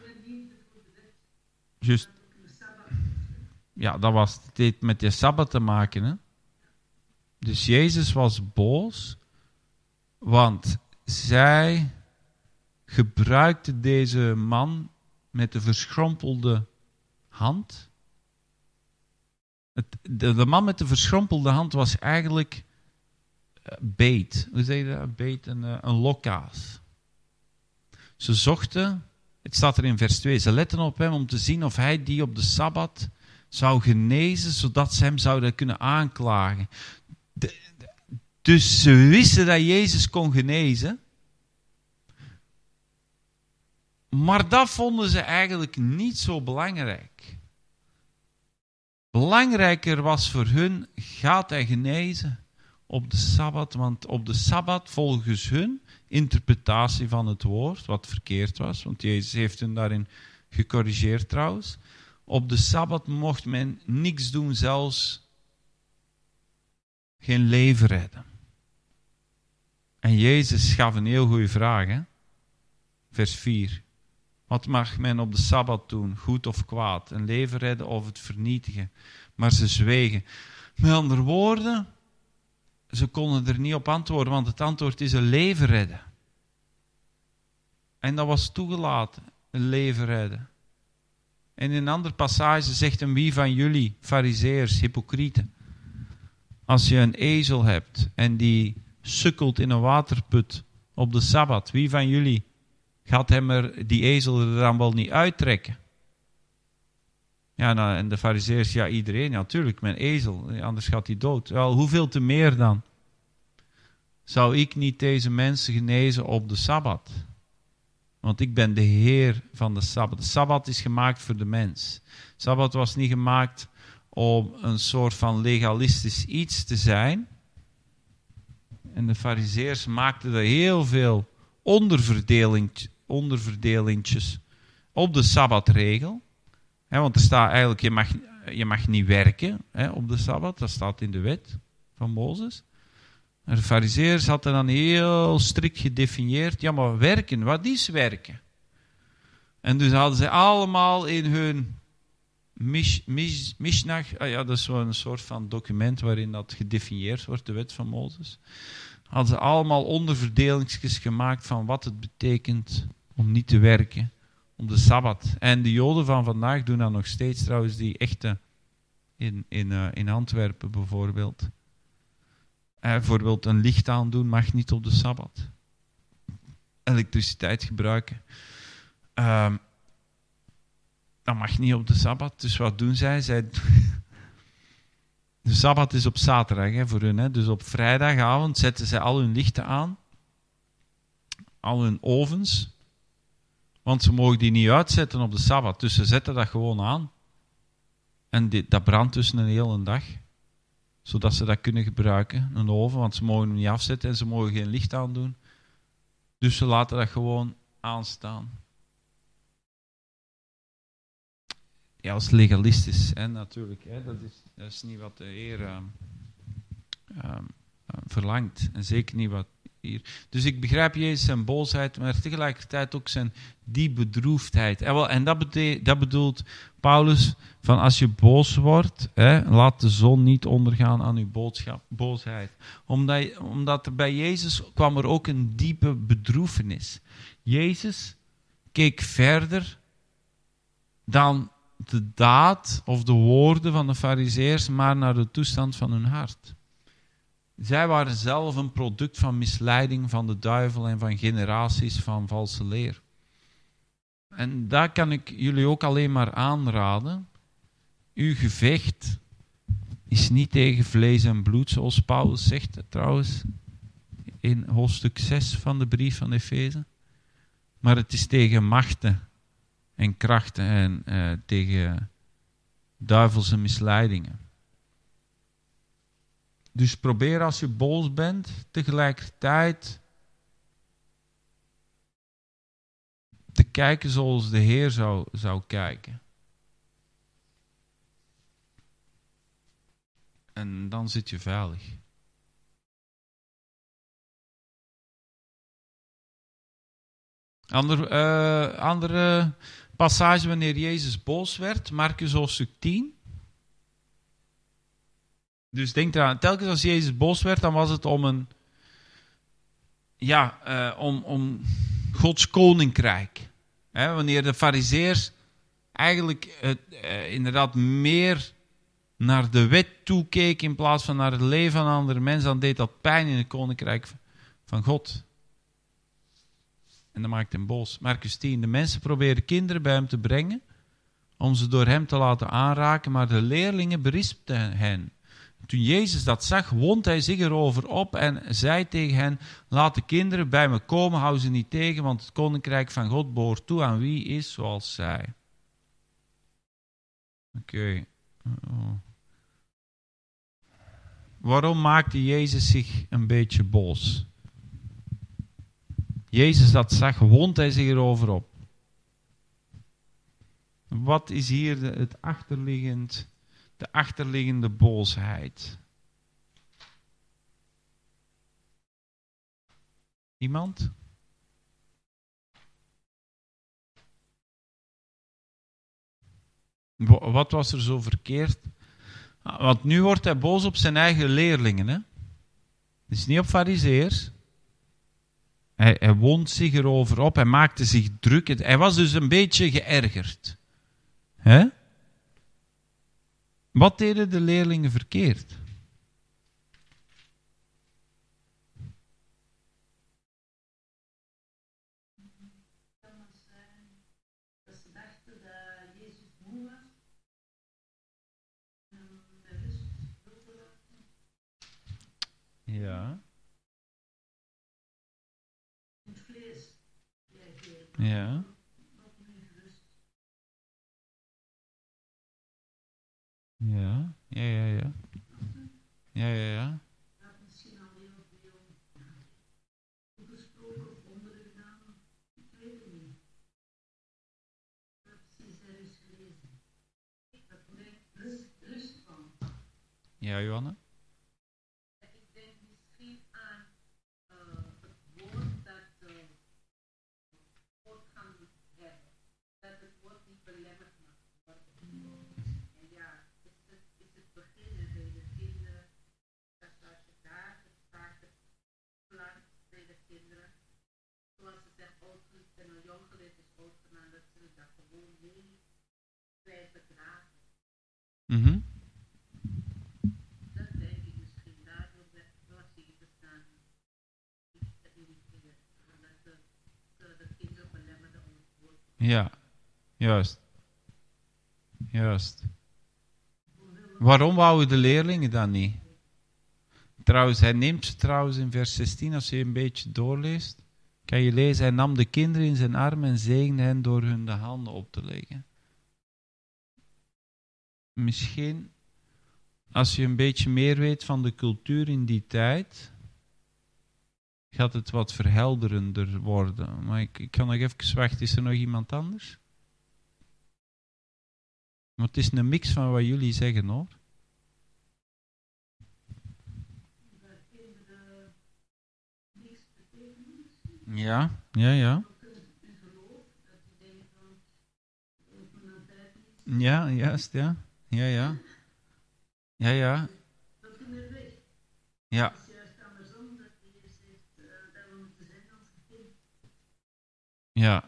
Juist. Ja, dat was het heeft met de Sabbat te maken, hè. Dus Jezus was boos, want zij gebruikte deze man met de verschrompelde hand. Het, de, de man met de verschrompelde hand was eigenlijk uh, beet. Hoe zeg je dat? Beet, een, uh, een lokaas. Ze zochten, het staat er in vers twee, ze letten op hem om te zien of hij die op de Sabbat zou genezen, zodat ze hem zouden kunnen aanklagen. De, de, dus ze wisten dat Jezus kon genezen. Maar dat vonden ze eigenlijk niet zo belangrijk. Belangrijker was voor hun, gaat hij genezen op de Sabbat? Want op de Sabbat, volgens hun interpretatie van het woord, wat verkeerd was, want Jezus heeft hun daarin gecorrigeerd trouwens. Op de Sabbat mocht men niks doen, zelfs geen leven redden. En Jezus gaf een heel goede vraag, hè? Vers vier. Wat mag men op de Sabbat doen, goed of kwaad, een leven redden of het vernietigen? Maar ze zwegen. Met andere woorden, ze konden er niet op antwoorden, want het antwoord is een leven redden. En dat was toegelaten, een leven redden. En in een andere passage zegt hem, wie van jullie, farizeërs, hypocrieten, als je een ezel hebt en die sukkelt in een waterput op de Sabbat, wie van jullie gaat hem er, die ezel er dan wel niet uittrekken? Ja, nou, en de farizeërs, ja, iedereen, ja, natuurlijk, mijn ezel, anders gaat hij dood. Wel, hoeveel te meer dan? Zou ik niet deze mensen genezen op de Sabbat? Want ik ben de Heer van de Sabbat. De Sabbat is gemaakt voor de mens. De Sabbat was niet gemaakt om een soort van legalistisch iets te zijn. En de farizeërs maakten er heel veel onderverdeling, onderverdelingjes op de Sabbatregel. He, want er staat eigenlijk, je mag, je mag niet werken he, op de Sabbat. Dat staat in de wet van Mozes. En de farizeërs hadden dan heel strikt gedefinieerd. Ja, maar werken, wat is werken? En dus hadden ze allemaal in hun mish, mish, Mishnah, ah ja, dat is zo'n soort van document waarin dat gedefinieerd wordt, de wet van Mozes. Hadden ze allemaal onderverdelingsjes gemaakt van wat het betekent om niet te werken op de Sabbat. En de Joden van vandaag doen dat nog steeds trouwens, die echte in, in, uh, in Antwerpen bijvoorbeeld. Uh, bijvoorbeeld een licht aandoen mag niet op de Sabbat. Elektriciteit gebruiken. Uh, dat mag niet op de Sabbat. Dus wat doen zij? zij de Sabbat is op zaterdag hè, voor hun. Hè. Dus op vrijdagavond zetten zij al hun lichten aan. Al hun ovens. Want ze mogen die niet uitzetten op de Sabbat. Dus ze zetten dat gewoon aan. En dit, dat brandt dus een hele dag. Zodat ze dat kunnen gebruiken, een oven. Want ze mogen hem niet afzetten en ze mogen geen licht aandoen. Dus ze laten dat gewoon aanstaan. Ja, dat is legalistisch, hè, natuurlijk. Hè. Dat, is, dat is niet wat de Heer uh, uh, verlangt. En zeker niet wat hier. Dus ik begrijp Jezus zijn boosheid, maar tegelijkertijd ook zijn die bedroefdheid. En, wel, en dat, bete- dat bedoelt Paulus, van als je boos wordt, hè, laat de zon niet ondergaan aan uw boodschap, boosheid. Omdat, omdat er bij Jezus kwam er ook een diepe bedroefenis. Jezus keek verder dan de daad of de woorden van de farizeërs, maar naar de toestand van hun hart. Zij waren zelf een product van misleiding van de duivel en van generaties van valse leer. En daar kan ik jullie ook alleen maar aanraden. Uw gevecht is niet tegen vlees en bloed, zoals Paulus zegt trouwens in hoofdstuk zes van de brief van Efeze. Maar het is tegen machten en krachten en uh, tegen duivelse misleidingen. Dus probeer als je boos bent, tegelijkertijd te kijken zoals de Heer zou, zou kijken. En dan zit je veilig. Ander, uh, andere passage wanneer Jezus boos werd, Marcus hoofdstuk tien. Dus denk eraan, telkens als Jezus boos werd, dan was het om een, ja, uh, om, om Gods koninkrijk. He, wanneer de farizeërs eigenlijk uh, uh, inderdaad meer naar de wet toekeken in plaats van naar het leven van andere mensen, dan deed dat pijn in het koninkrijk van God. En dat maakt hem boos. Marcus tien. De mensen proberen kinderen bij hem te brengen om ze door hem te laten aanraken, maar de leerlingen berispten hen. Toen Jezus dat zag, wond hij zich erover op en zei tegen hen: laat de kinderen bij me komen, hou ze niet tegen, want het koninkrijk van God behoort toe aan wie is zoals zij. Oké. Okay. Oh. Waarom maakte Jezus zich een beetje boos? Jezus dat zag, wond hij zich erover op. Wat is hier de, het achterliggend, de achterliggende boosheid? Iemand? Wat was er zo verkeerd? Want nu wordt hij boos op zijn eigen leerlingen. Hè? Dus niet op farizeërs. Hij, hij wond zich erover op. Hij maakte zich druk. Hij was dus een beetje geërgerd. Hè? Wat deden de leerlingen verkeerd? Ja. Ja. Ja. Ja, ja, ja. Ja, ja, ja. Ja, Johanna? Mm-hmm. Dat denk ik misschien daardoor was hij bestaan. Dat de, de kinderen belemmerden om het woord. Ja, juist. Juist. Waarom wouden de leerlingen dat niet? Trouwens, hij neemt ze trouwens in vers zestien, als je een beetje doorleest, kan je lezen, hij nam de kinderen in zijn armen en zegende hen door hun de handen op te leggen. Misschien, als je een beetje meer weet van de cultuur in die tijd, gaat het wat verhelderender worden. Maar ik, ik kan nog even wachten, is er nog iemand anders? Want het is een mix van wat jullie zeggen, hoor. Ja, ja, ja. Ja, juist, ja. Ja, ja. Ja, ja. Ja. Ja.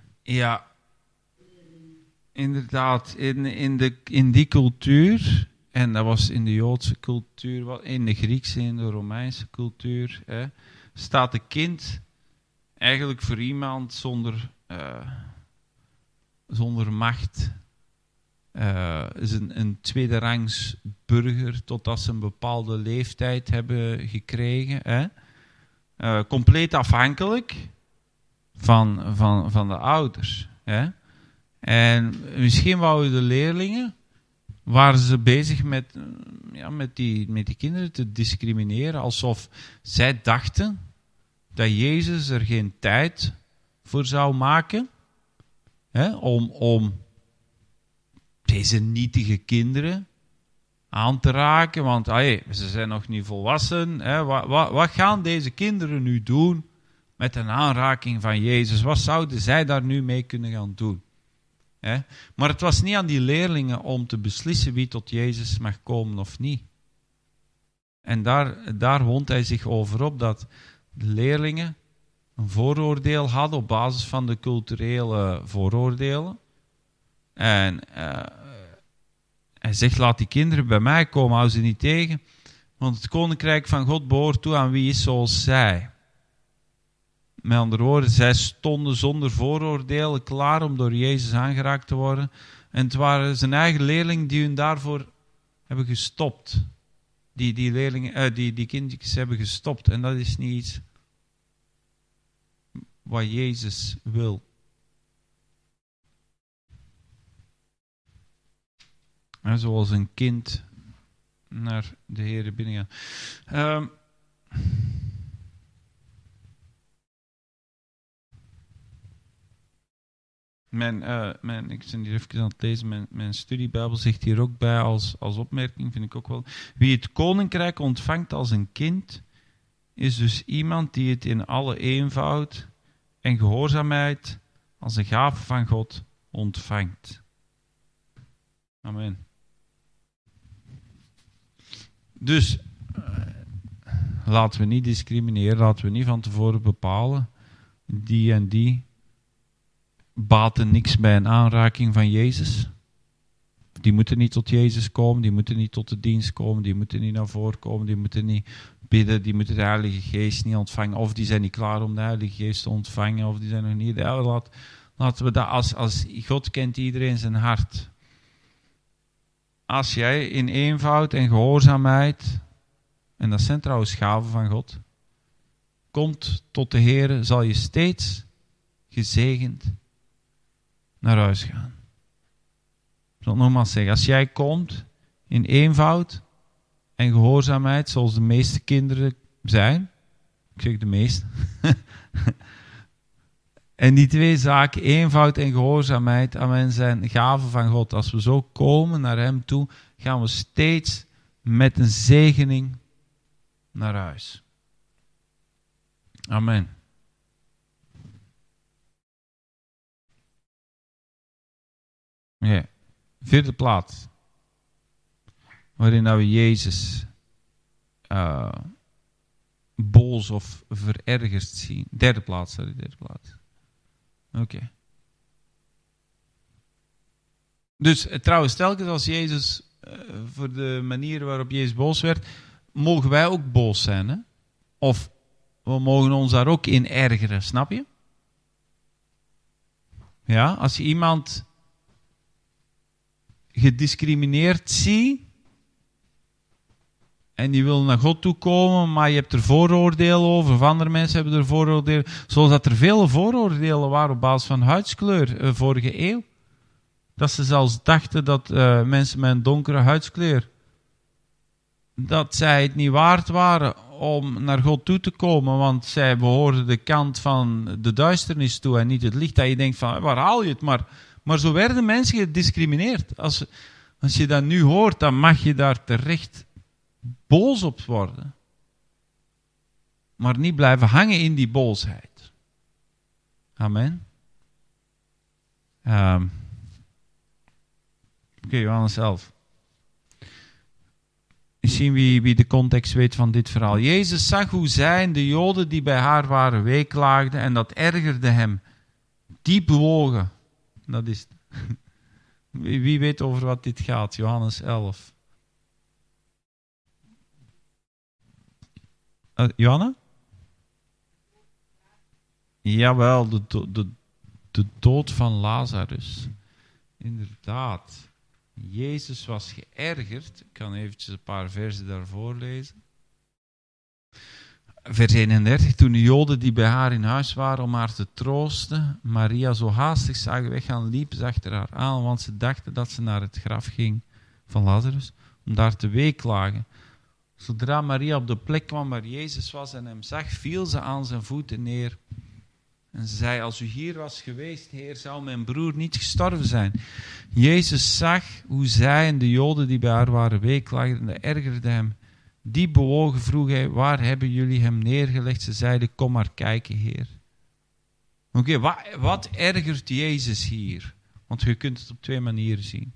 Ja. Inderdaad, in, in, de, in die cultuur En dat was in de Joodse cultuur, in de Griekse, in de Romeinse cultuur. Hè, staat een kind eigenlijk voor iemand zonder, uh, zonder macht. Uh, is een, een tweederangs burger totdat ze een bepaalde leeftijd hebben gekregen. Hè. Uh, compleet afhankelijk van, van, van de ouders. Hè. En misschien wouden de leerlingen, waren ze bezig met, ja, met, die, met die kinderen te discrimineren, alsof zij dachten dat Jezus er geen tijd voor zou maken, hè, om, om deze nietige kinderen aan te raken, want ay, ze zijn nog niet volwassen. Hè, wat, wat, wat gaan deze kinderen nu doen met een aanraking van Jezus? Wat zouden zij daar nu mee kunnen gaan doen? Hè? Maar het was niet aan die leerlingen om te beslissen wie tot Jezus mag komen of niet. En daar, daar wond hij zich over op, dat de leerlingen een vooroordeel hadden op basis van de culturele vooroordelen. En uh, hij zegt, laat die kinderen bij mij komen, hou ze niet tegen, want het koninkrijk van God behoort toe aan wie is zoals zij. Met andere woorden, zij stonden zonder vooroordelen klaar om door Jezus aangeraakt te worden. En het waren zijn eigen leerlingen die hun daarvoor hebben gestopt. Die, die, leerlingen, uh, die, die kindjes hebben gestopt. En dat is niet iets wat Jezus wil. En zoals een kind naar de Heer binnen gaat. Um, Mijn, uh, mijn, ik ben hier even aan het lezen, mijn, mijn studiebijbel zegt hier ook bij als, als opmerking, vind ik ook wel. Wie het koninkrijk ontvangt als een kind, is dus iemand die het in alle eenvoud en gehoorzaamheid als een gave van God ontvangt. Amen. Dus, uh, laten we niet discrimineren, laten we niet van tevoren bepalen, die en die baten niks bij een aanraking van Jezus. Die moeten niet tot Jezus komen, die moeten niet tot de dienst komen, die moeten niet naar voren komen, die moeten niet bidden, die moeten de Heilige Geest niet ontvangen, of die zijn niet klaar om de Heilige Geest te ontvangen, of die zijn nog niet. Ja, laat, laten we dat, als, als God kent iedereen zijn hart. Als jij in eenvoud en gehoorzaamheid, en dat zijn trouwens gaven van God, komt tot de Heer, zal je steeds gezegend naar huis gaan. Ik zal het nogmaals zeggen. Als jij komt in eenvoud en gehoorzaamheid, zoals de meeste kinderen zijn, ik zeg de meeste, en die twee zaken, eenvoud en gehoorzaamheid, amen, zijn gaven van God. Als we zo komen naar Hem toe, gaan we steeds met een zegening naar huis. Amen. Ja, vierde plaats. Waarin dat we Jezus uh, boos of verergerd zien. Derde plaats, sorry, derde plaats. Oké. Okay. Dus trouwens, telkens als Jezus, uh, voor de manier waarop Jezus boos werd, mogen wij ook boos zijn, hè? Of we mogen ons daar ook in ergeren, snap je? Ja, als je iemand gediscrimineerd ziet en die wil naar God toe komen, maar je hebt er vooroordelen over, of andere mensen hebben er vooroordelen, zoals dat er vele vooroordelen waren op basis van huidskleur uh, vorige eeuw. Dat ze zelfs dachten dat uh, mensen met een donkere huidskleur, dat zij het niet waard waren om naar God toe te komen, want zij behoorden de kant van de duisternis toe en niet het licht. Dat je denkt van, waar haal je het? Maar, maar zo werden mensen gediscrimineerd. Als, als je dat nu hoort, dan mag je daar terecht boos op worden. Maar niet blijven hangen in die boosheid. Amen. Um, Oké, okay, Johannes elf. Misschien wie, wie de context weet van dit verhaal. Jezus zag hoe zij en de Joden die bij haar waren weeklaagden en dat ergerde hem. Diep bewogen. Dat is het. Wie weet over wat dit gaat, Johannes elf. Uh, Johanna? Jawel, de, do- de, de dood van Lazarus. Inderdaad. Jezus was geërgerd. Ik kan eventjes een paar versen daarvoor lezen. Vers eenendertig. Toen de Joden die bij haar in huis waren om haar te troosten, Maria zo haastig zagen weggaan, liepen ze achter haar aan, want ze dachten dat ze naar het graf ging van Lazarus, om daar te weeklagen. Zodra Maria op de plek kwam waar Jezus was en hem zag, viel ze aan zijn voeten neer. En ze zei, als u hier was geweest, Heer, zou mijn broer niet gestorven zijn. Jezus zag hoe zij en de Joden die bij haar waren weeklaagden en dat ergerde hem. Diep bewogen vroeg hij, waar hebben jullie hem neergelegd? Ze zeiden, kom maar kijken, Heer. Oké, okay, wat, wat ergert Jezus hier? Want je kunt het op twee manieren zien.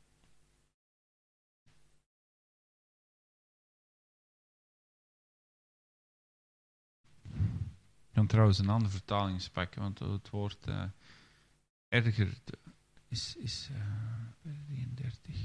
Ik kan trouwens een andere vertaling eens pakken, want het woord uh, erger is, is uh, drieëndertig.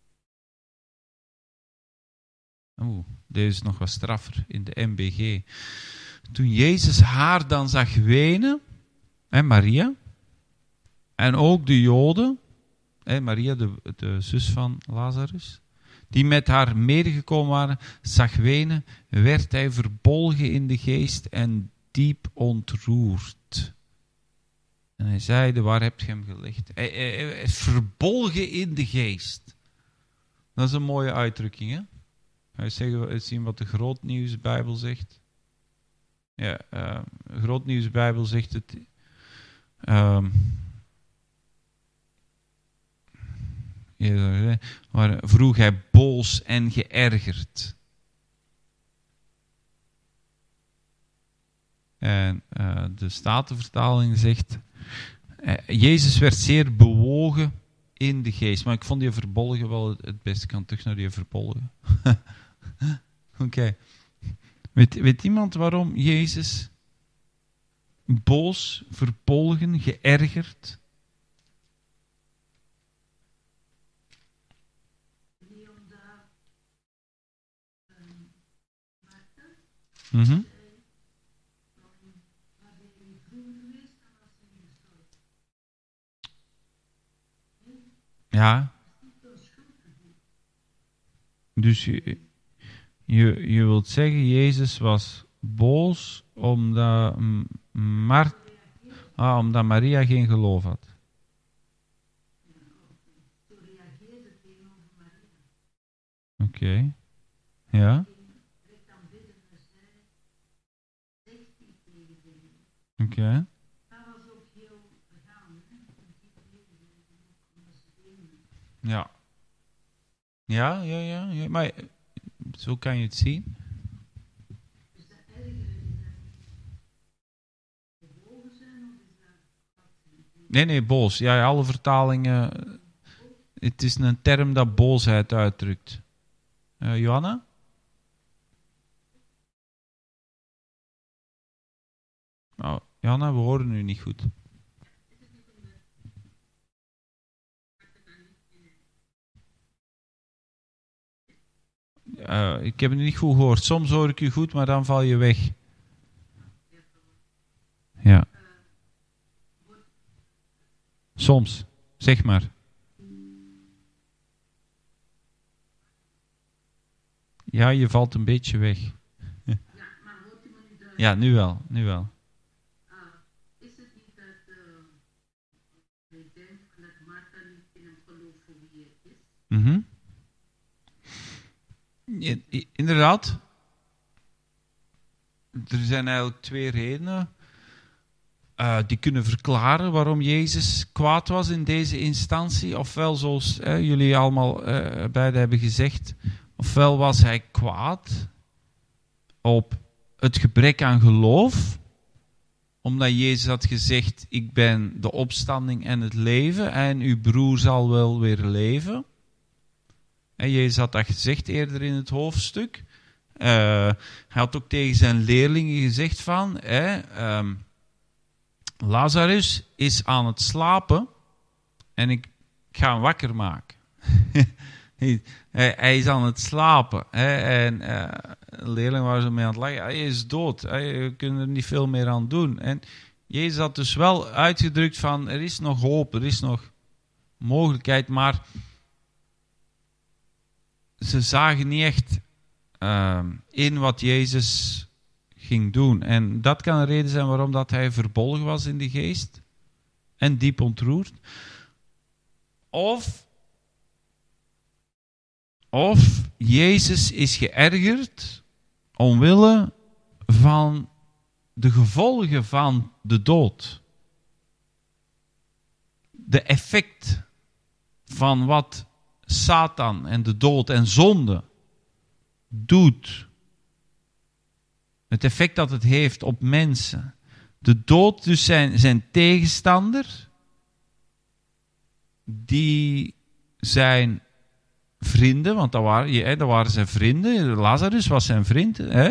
Oeh, deze is nog wat straffer in de M B G. Toen Jezus haar dan zag wenen, hè, Maria, en ook de Joden, hè, Maria, de, de zus van Lazarus, die met haar medegekomen waren, zag wenen, werd hij verbolgen in de geest en diep ontroerd. En hij zeide, waar hebt je hem gelegd? Hij, hij, hij is verbolgen in de geest. Dat is een mooie uitdrukking, hè? Ga je zeggen, zien wat de Grootnieuwsbijbel zegt? Ja, uh, de Grootnieuwsbijbel zegt het... Um, ja, maar vroeg hij boos en geërgerd. En uh, de Statenvertaling zegt... Uh, Jezus werd zeer bewogen in de geest. Maar ik vond die verbolgen wel het, het beste. Ik kan terug naar die verbolgen. Oké. Okay. Weet, weet iemand waarom Jezus boos, verbolgen, geërgerd? Mm-hmm. Ja. Dus je, je, je wilt zeggen, Jezus was boos omdat, Mar- ah, omdat Maria geen geloof had. Oké. Okay. Ja. Oké. Okay. Ja. Ja, ja, ja, ja. Maar zo kan je het zien. Nee, nee, boos. Ja, alle vertalingen. Het is een term dat boosheid uitdrukt. Uh, Johanna? Oh, Johanna, we horen u niet goed. Uh, ik heb het niet goed gehoord. Soms hoor ik u goed, maar dan val je weg. Ja. Soms. Zeg maar. Ja, je valt een beetje weg. Ja, nu wel. Nu wel. Is het niet dat hij denkt dat Martha niet in hem gelooft voor wie hij is? Mm-hmm. Ja, inderdaad. Er zijn eigenlijk twee redenen uh, die kunnen verklaren waarom Jezus kwaad was in deze instantie. Ofwel, zoals uh, jullie allemaal uh, beiden hebben gezegd, ofwel was hij kwaad op het gebrek aan geloof, omdat Jezus had gezegd, ik ben de opstanding en het leven en uw broer zal wel weer leven. En Jezus had dat gezegd eerder in het hoofdstuk. Uh, hij had ook tegen zijn leerlingen gezegd van, eh, um, Lazarus is aan het slapen en ik ga hem wakker maken. Hij, hij is aan het slapen. Hè? En uh, een leerling was er mee aan het lachen. Hij is dood. Hè? Je kunt er niet veel meer aan doen. En Jezus had dus wel uitgedrukt van, er is nog hoop, er is nog mogelijkheid, maar ze zagen niet echt uh, in wat Jezus ging doen. En dat kan een reden zijn waarom dat hij verbolgen was in de geest en diep ontroerd. Of, of Jezus is geërgerd omwille van de gevolgen van de dood. De effect van wat Satan en de dood en zonde doet. Het effect dat het heeft op mensen. De dood, dus zijn, zijn tegenstander, die zijn vrienden, want dat waren, ja, dat waren zijn vrienden, Lazarus was zijn vriend, hè?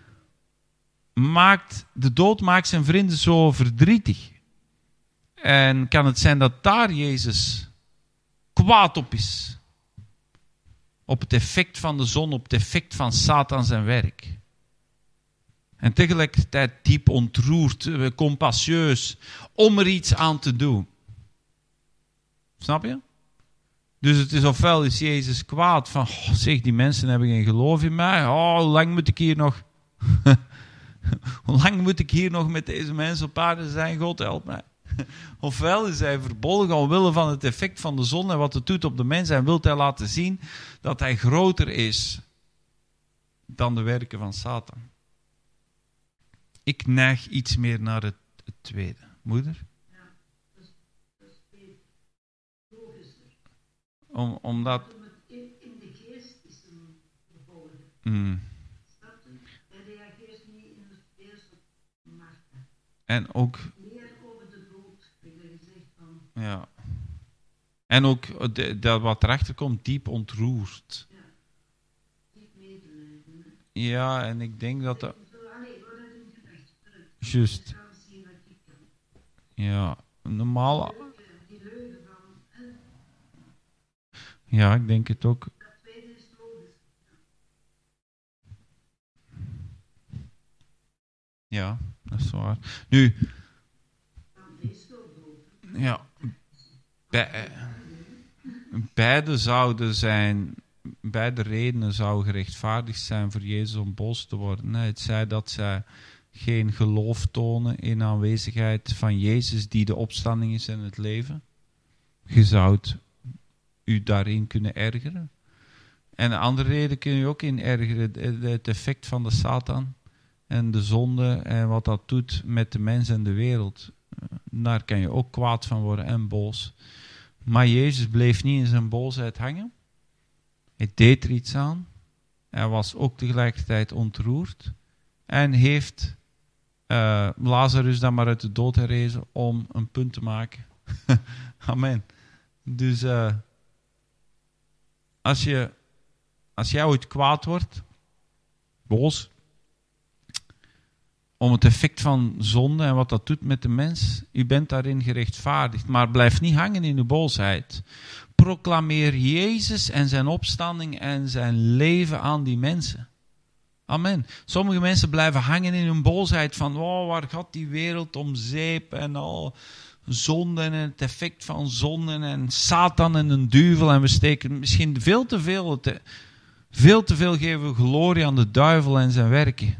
Maakt, de dood maakt zijn vrienden zo verdrietig. En kan het zijn dat daar Jezus kwaad op is? Op het effect van de zon, op het effect van Satan zijn werk. En tegelijkertijd diep ontroerd, compassieus, om er iets aan te doen. Snap je? Dus het is ofwel is Jezus kwaad van, oh, zeg, die mensen hebben geen geloof in mij. Oh, hoe lang moet ik hier nog... Hoe lang moet ik hier nog met deze mensen op aarde zijn? God help mij. Ofwel is hij verbolgen omwille van het effect van de zon en wat het doet op de mens. En wil hij laten zien dat hij groter is dan de werken van Satan. Ik neig iets meer naar het, het tweede. Moeder? Ja, dat is, dat is beter. Logischer. Om, omdat... In, in de geest is hem verbolgen. Mm. Snap je? Hij reageert niet in het eerste op Martha. En ook... Meer over de dood, heb ik gezegd van... Ja. En ook de, dat wat erachter komt, diep ontroerd. Ja. Diep medelijden. Ja, en ik denk dat dat... Allee, wat heb je gedacht? Juist. Zien wat ik kan. Ja, normaal... Die leugen van... Ja, ik denk het ook. Dat tweede is logisch. Ja, dat is waar. Nu... Ja, bij, beide zouden zijn, beide redenen zouden gerechtvaardigd zijn voor Jezus om boos te worden. Het zij dat zij geen geloof tonen in aanwezigheid van Jezus die de opstanding is en het leven. Je zou u daarin kunnen ergeren. En een andere reden kun je ook in ergeren, het effect van de Satan en de zonde en wat dat doet met de mens en de wereld. Daar kan je ook kwaad van worden en boos. Maar Jezus bleef niet in zijn boosheid hangen. Hij deed er iets aan. Hij was ook tegelijkertijd ontroerd. En heeft uh, Lazarus dan maar uit de dood herrezen om een punt te maken. Amen. Dus uh, als, je, als jij ooit kwaad wordt, boos, om het effect van zonde en wat dat doet met de mens, u bent daarin gerechtvaardigd. Maar blijf niet hangen in uw boosheid. Proclameer Jezus en zijn opstanding en zijn leven aan die mensen. Amen. Sommige mensen blijven hangen in hun boosheid van, oh, waar gaat die wereld om zeep en al zonde en het effect van zonde en Satan en een duivel. En we steken misschien veel te veel, te, veel te veel geven we glorie aan de duivel en zijn werken.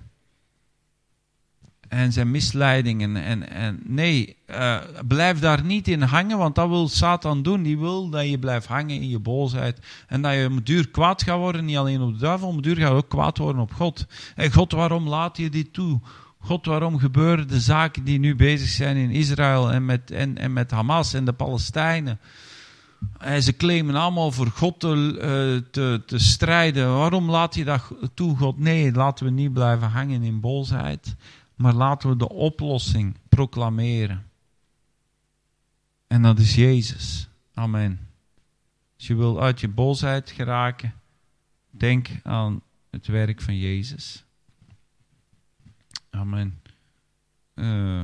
En zijn misleidingen. En, en nee, uh, blijf daar niet in hangen, want dat wil Satan doen. Die wil dat je blijft hangen in je boosheid. En dat je om duur kwaad gaat worden, niet alleen op de duivel, om duur gaat je ook kwaad worden op God. En God, waarom laat je dit toe? God, waarom gebeuren de zaken die nu bezig zijn in Israël en met, en, en met Hamas en de Palestijnen? En ze claimen allemaal voor God te, uh, te, te strijden. Waarom laat je dat toe, God? Nee, laten we niet blijven hangen in boosheid. Maar laten we de oplossing proclameren. En dat is Jezus. Amen. Als je wil uit je boosheid geraken, denk aan het werk van Jezus. Amen. Uh,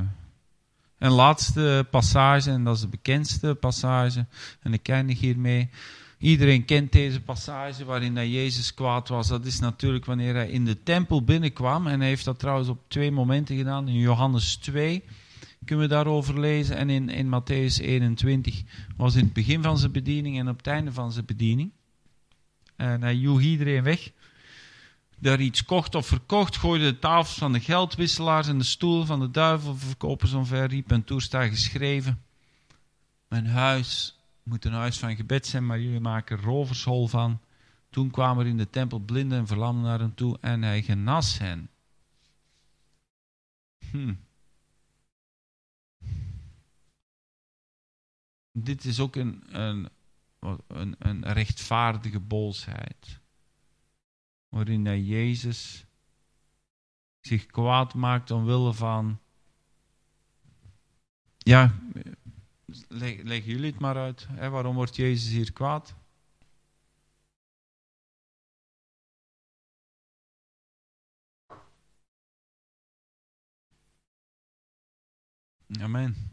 en laatste passage, en dat is de bekendste passage, en ik eindig hiermee. Iedereen kent deze passage waarin dat Jezus kwaad was. Dat is natuurlijk wanneer hij in de tempel binnenkwam. En hij heeft dat trouwens op twee momenten gedaan. In Johannes twee kunnen we daarover lezen. En in, in Matthäus eenentwintig was in het begin van zijn bediening en op het einde van zijn bediening. En hij joeg iedereen weg. Daar iets kocht of verkocht, gooide de tafels van de geldwisselaars en de stoel van de duivelverkopers omver, riep en toen staat geschreven: mijn huis moet een huis van gebed zijn, maar jullie maken rovershol van. Toen kwamen er in de tempel blinden en verlamden naar hem toe en hij genas hen. Hm. Dit is ook een, een, een, een rechtvaardige boosheid. Waarin dat Jezus zich kwaad maakt omwille van... Ja, leg, leg jullie het maar uit. Hè? Waarom wordt Jezus hier kwaad? Amen.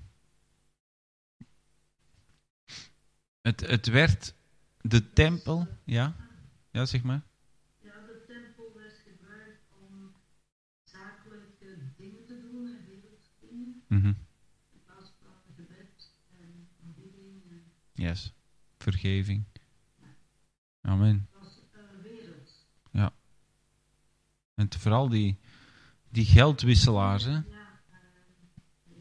Het, het werd de tempel, ja, ja zeg maar. Ja, de tempel werd gebruikt om zakelijke dingen te doen en werelddingen. Mm-hmm. In plaats van gebed en aanbidding. En... Yes, vergeving. Amen. Het was uh, wereld. Ja. En te, vooral die, die geldwisselaars, hè. Ja, uh,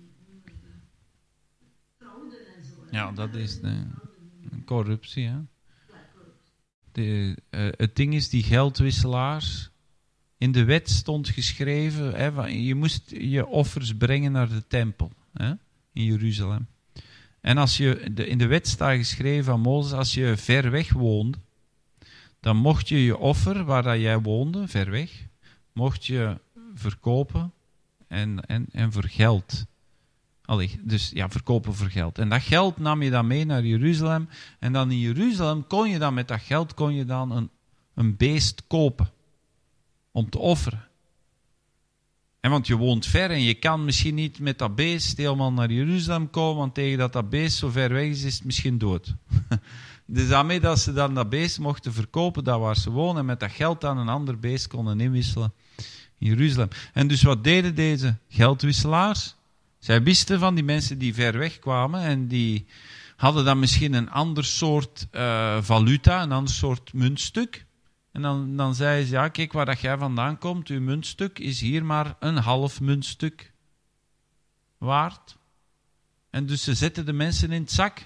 fraude en zo. Hè? Ja, dat is de corruptie, hè. Ja, corruptie. De, uh, het ding is, die geldwisselaars, in de wet stond geschreven, hè, van, je moest je offers brengen naar de tempel, hè, in Jeruzalem. En als je, de, in de wet staat geschreven van Mozes, als je ver weg woonde, dan mocht je je offer, waar dat jij woonde, ver weg, mocht je verkopen en, en, en voor geld. Allee, dus ja, verkopen voor geld. En dat geld nam je dan mee naar Jeruzalem. En dan in Jeruzalem kon je dan met dat geld kon je dan een, een beest kopen. Om te offeren. En want je woont ver en je kan misschien niet met dat beest helemaal naar Jeruzalem komen. Want tegen dat dat beest zo ver weg is, is het misschien dood. Dus daarmee dat ze dan dat beest mochten verkopen, daar waar ze wonen. En met dat geld dan een ander beest konden inwisselen in Jeruzalem. En dus wat deden deze geldwisselaars? Zij wisten van die mensen die ver weg kwamen en die hadden dan misschien een ander soort uh, valuta, een ander soort muntstuk. En dan, dan zeiden ze, ja kijk waar dat jij vandaan komt, uw muntstuk is hier maar een half muntstuk waard. En dus ze zetten de mensen in het zak.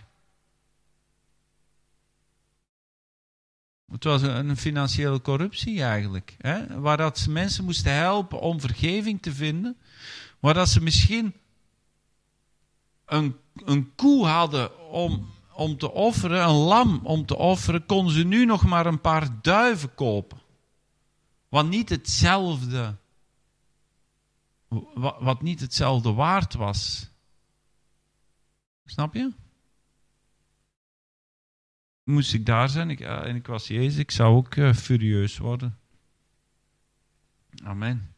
Het was een, een financiële corruptie eigenlijk, hè? Waar dat ze mensen moesten helpen om vergeving te vinden, waar dat ze misschien Een, een koe hadden om, om te offeren, een lam om te offeren, konden ze nu nog maar een paar duiven kopen. Wat niet hetzelfde, wat, wat niet hetzelfde waard was. Snap je? Moest ik daar zijn ik, uh, en ik was Jezus, ik zou ook uh, furieus worden. Amen.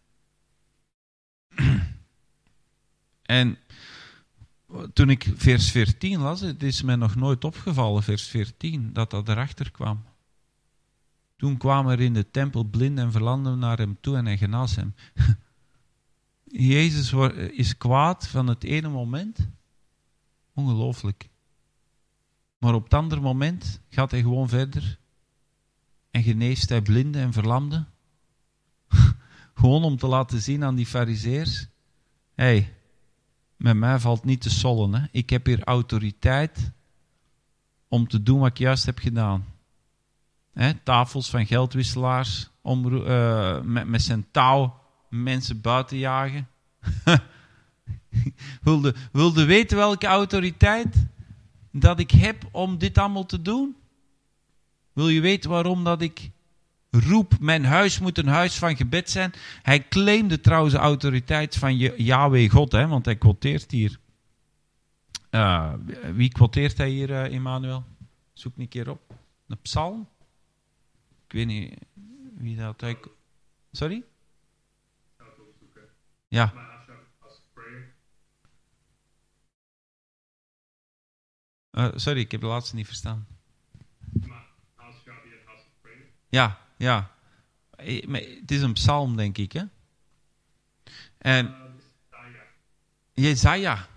En toen ik vers veertien las, het is mij nog nooit opgevallen, vers veertien, dat dat erachter kwam. Toen kwamen er in de tempel blinden en verlamden naar hem toe en hij genas hem. Jezus is kwaad van het ene moment. Ongelooflijk. Maar op het andere moment gaat hij gewoon verder en geneest hij blinden en verlamden. Gewoon om te laten zien aan die farizeërs, hey, met mij valt niet te sollen. Hè. Ik heb hier autoriteit om te doen wat ik juist heb gedaan. Hè, tafels van geldwisselaars, om, uh, met, met zijn touw mensen buiten jagen. wilde, wilde weten welke autoriteit dat ik heb om dit allemaal te doen? Wil je weten waarom dat ik roep, mijn huis moet een huis van gebed zijn? Hij claimde trouwens de autoriteit van Yahweh God, hè, want hij quoteert hier. Uh, wie quoteert hij hier, uh, Emmanuel? Zoek een keer op. Een psalm? Ik weet niet wie dat... Hij... Sorry? Ja. Uh, sorry, ik heb de laatste niet verstaan. Ja, ja. Eh, maar het is een psalm, denk ik, hè? En Jezaja.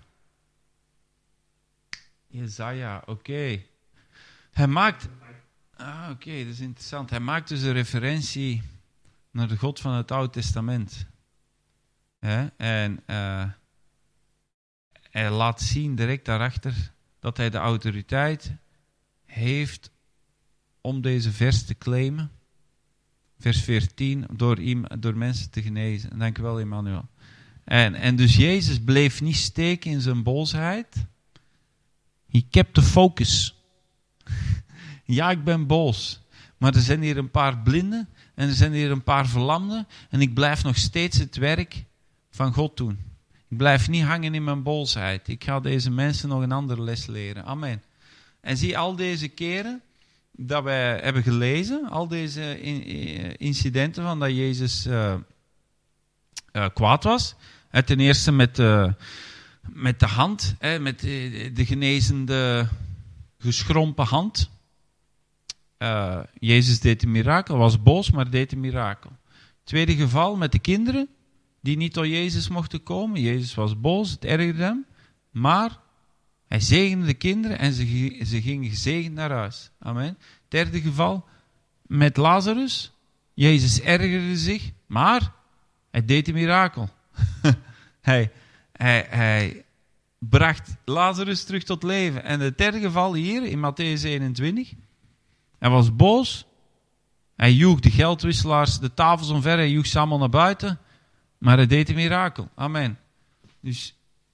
Jezaja, oké. Okay. Hij maakt... Ah, oké, okay, dat is interessant. Hij maakt dus een referentie naar de God van het Oude Testament. Hè? En uh, hij laat zien direct daarachter dat hij de autoriteit heeft om deze vers te claimen. Vers veertien, door, door mensen te genezen. Dank u wel, Emmanuel. En, en dus Jezus bleef niet steken in zijn boosheid. He kept the focus. Ja, ik ben boos. Maar er zijn hier een paar blinden en er zijn hier een paar verlamden. En ik blijf nog steeds het werk van God doen. Ik blijf niet hangen in mijn boosheid. Ik ga deze mensen nog een andere les leren. Amen. En zie al deze keren dat wij hebben gelezen, al deze incidenten van dat Jezus uh, uh, kwaad was. En ten eerste met, uh, met de hand, hè, met de, de genezende geschrompen hand. Uh, Jezus deed een mirakel, was boos, maar deed een mirakel. Tweede geval met de kinderen, die niet tot Jezus mochten komen. Jezus was boos, het ergerde hem. Maar hij zegende de kinderen en ze, ze gingen gezegend naar huis. Amen. Derde geval met Lazarus. Jezus ergerde zich, maar hij deed een mirakel. hij, hij, hij bracht Lazarus terug tot leven. En het derde geval hier in Mattheüs eenentwintig. Hij was boos. Hij joeg de geldwisselaars de tafels omver. Hij joeg ze allemaal naar buiten. Maar hij deed een mirakel. Amen. Dus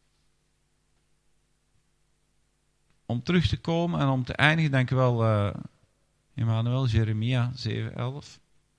om terug te komen en om te eindigen, dank u wel, uh, Emmanuel, Jeremia zeven elf.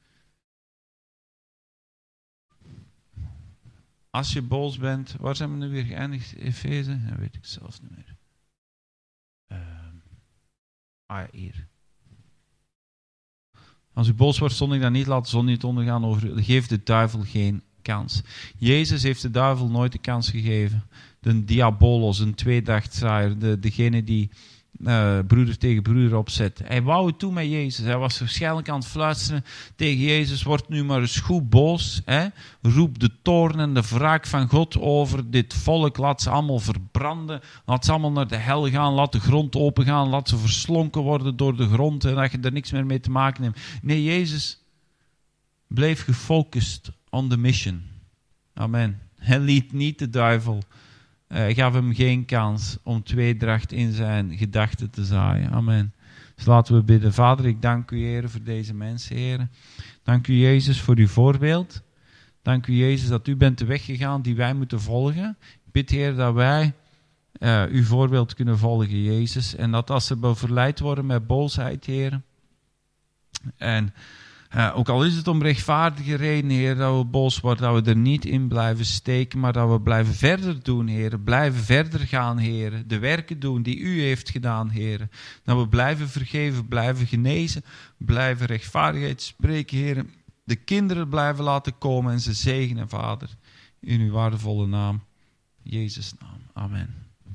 Als je boos bent, waar zijn we nu weer geëindigd? Efeze? Dat weet ik zelf niet meer. Uh, ah ja, hier. Als u boos wordt, zondig dan niet, laat de zon niet ondergaan over u. Geef de duivel geen kans. Jezus heeft de duivel nooit de kans gegeven. De diabolos, een tweedachtzaaier, de, degene die uh, broeder tegen broeder opzet. Hij wou het toe met Jezus. Hij was waarschijnlijk aan het fluisteren tegen Jezus. Word nu maar eens goed boos. Hè? Roep de toorn en de wraak van God over dit volk. Laat ze allemaal verbranden. Laat ze allemaal naar de hel gaan. Laat de grond open gaan. Laat ze verslonken worden door de grond. En dat je er niks meer mee te maken hebt. Nee, Jezus bleef gefocust on the mission. Amen. Hij liet niet de duivel. Hij uh, gaf hem geen kans om tweedracht in zijn gedachten te zaaien. Amen. Dus laten we bidden. Vader, ik dank u, Heer, voor deze mensen, Heer. Dank u, Jezus, voor uw voorbeeld. Dank u, Jezus, dat u bent de weg gegaan die wij moeten volgen. Ik bid, Heer, dat wij uh, uw voorbeeld kunnen volgen, Jezus. En dat als we verleid worden met boosheid, Heer. En Uh, ook al is het om rechtvaardige reden, Heer, dat we boos worden, dat we er niet in blijven steken, maar dat we blijven verder doen, Heer. Blijven verder gaan, Heer. De werken doen die u heeft gedaan, Heer. Dat we blijven vergeven, blijven genezen, blijven rechtvaardigheid spreken, Heer. De kinderen blijven laten komen en ze zegenen, Vader. In uw waardevolle naam. Jezus' naam. Amen.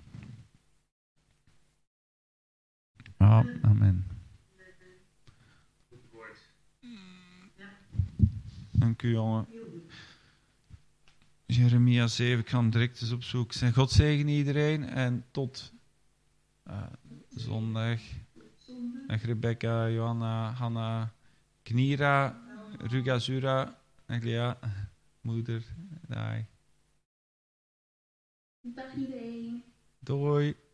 Ah, amen. Dank u, jongen. Jeremia zeven, ik ga hem direct eens opzoeken. En God zegen iedereen en tot uh, zondag. Dag Rebecca, Johanna, Hanna, Knira, Ruga, Zura, Aglia, moeder. Dag. Dag iedereen. Doei.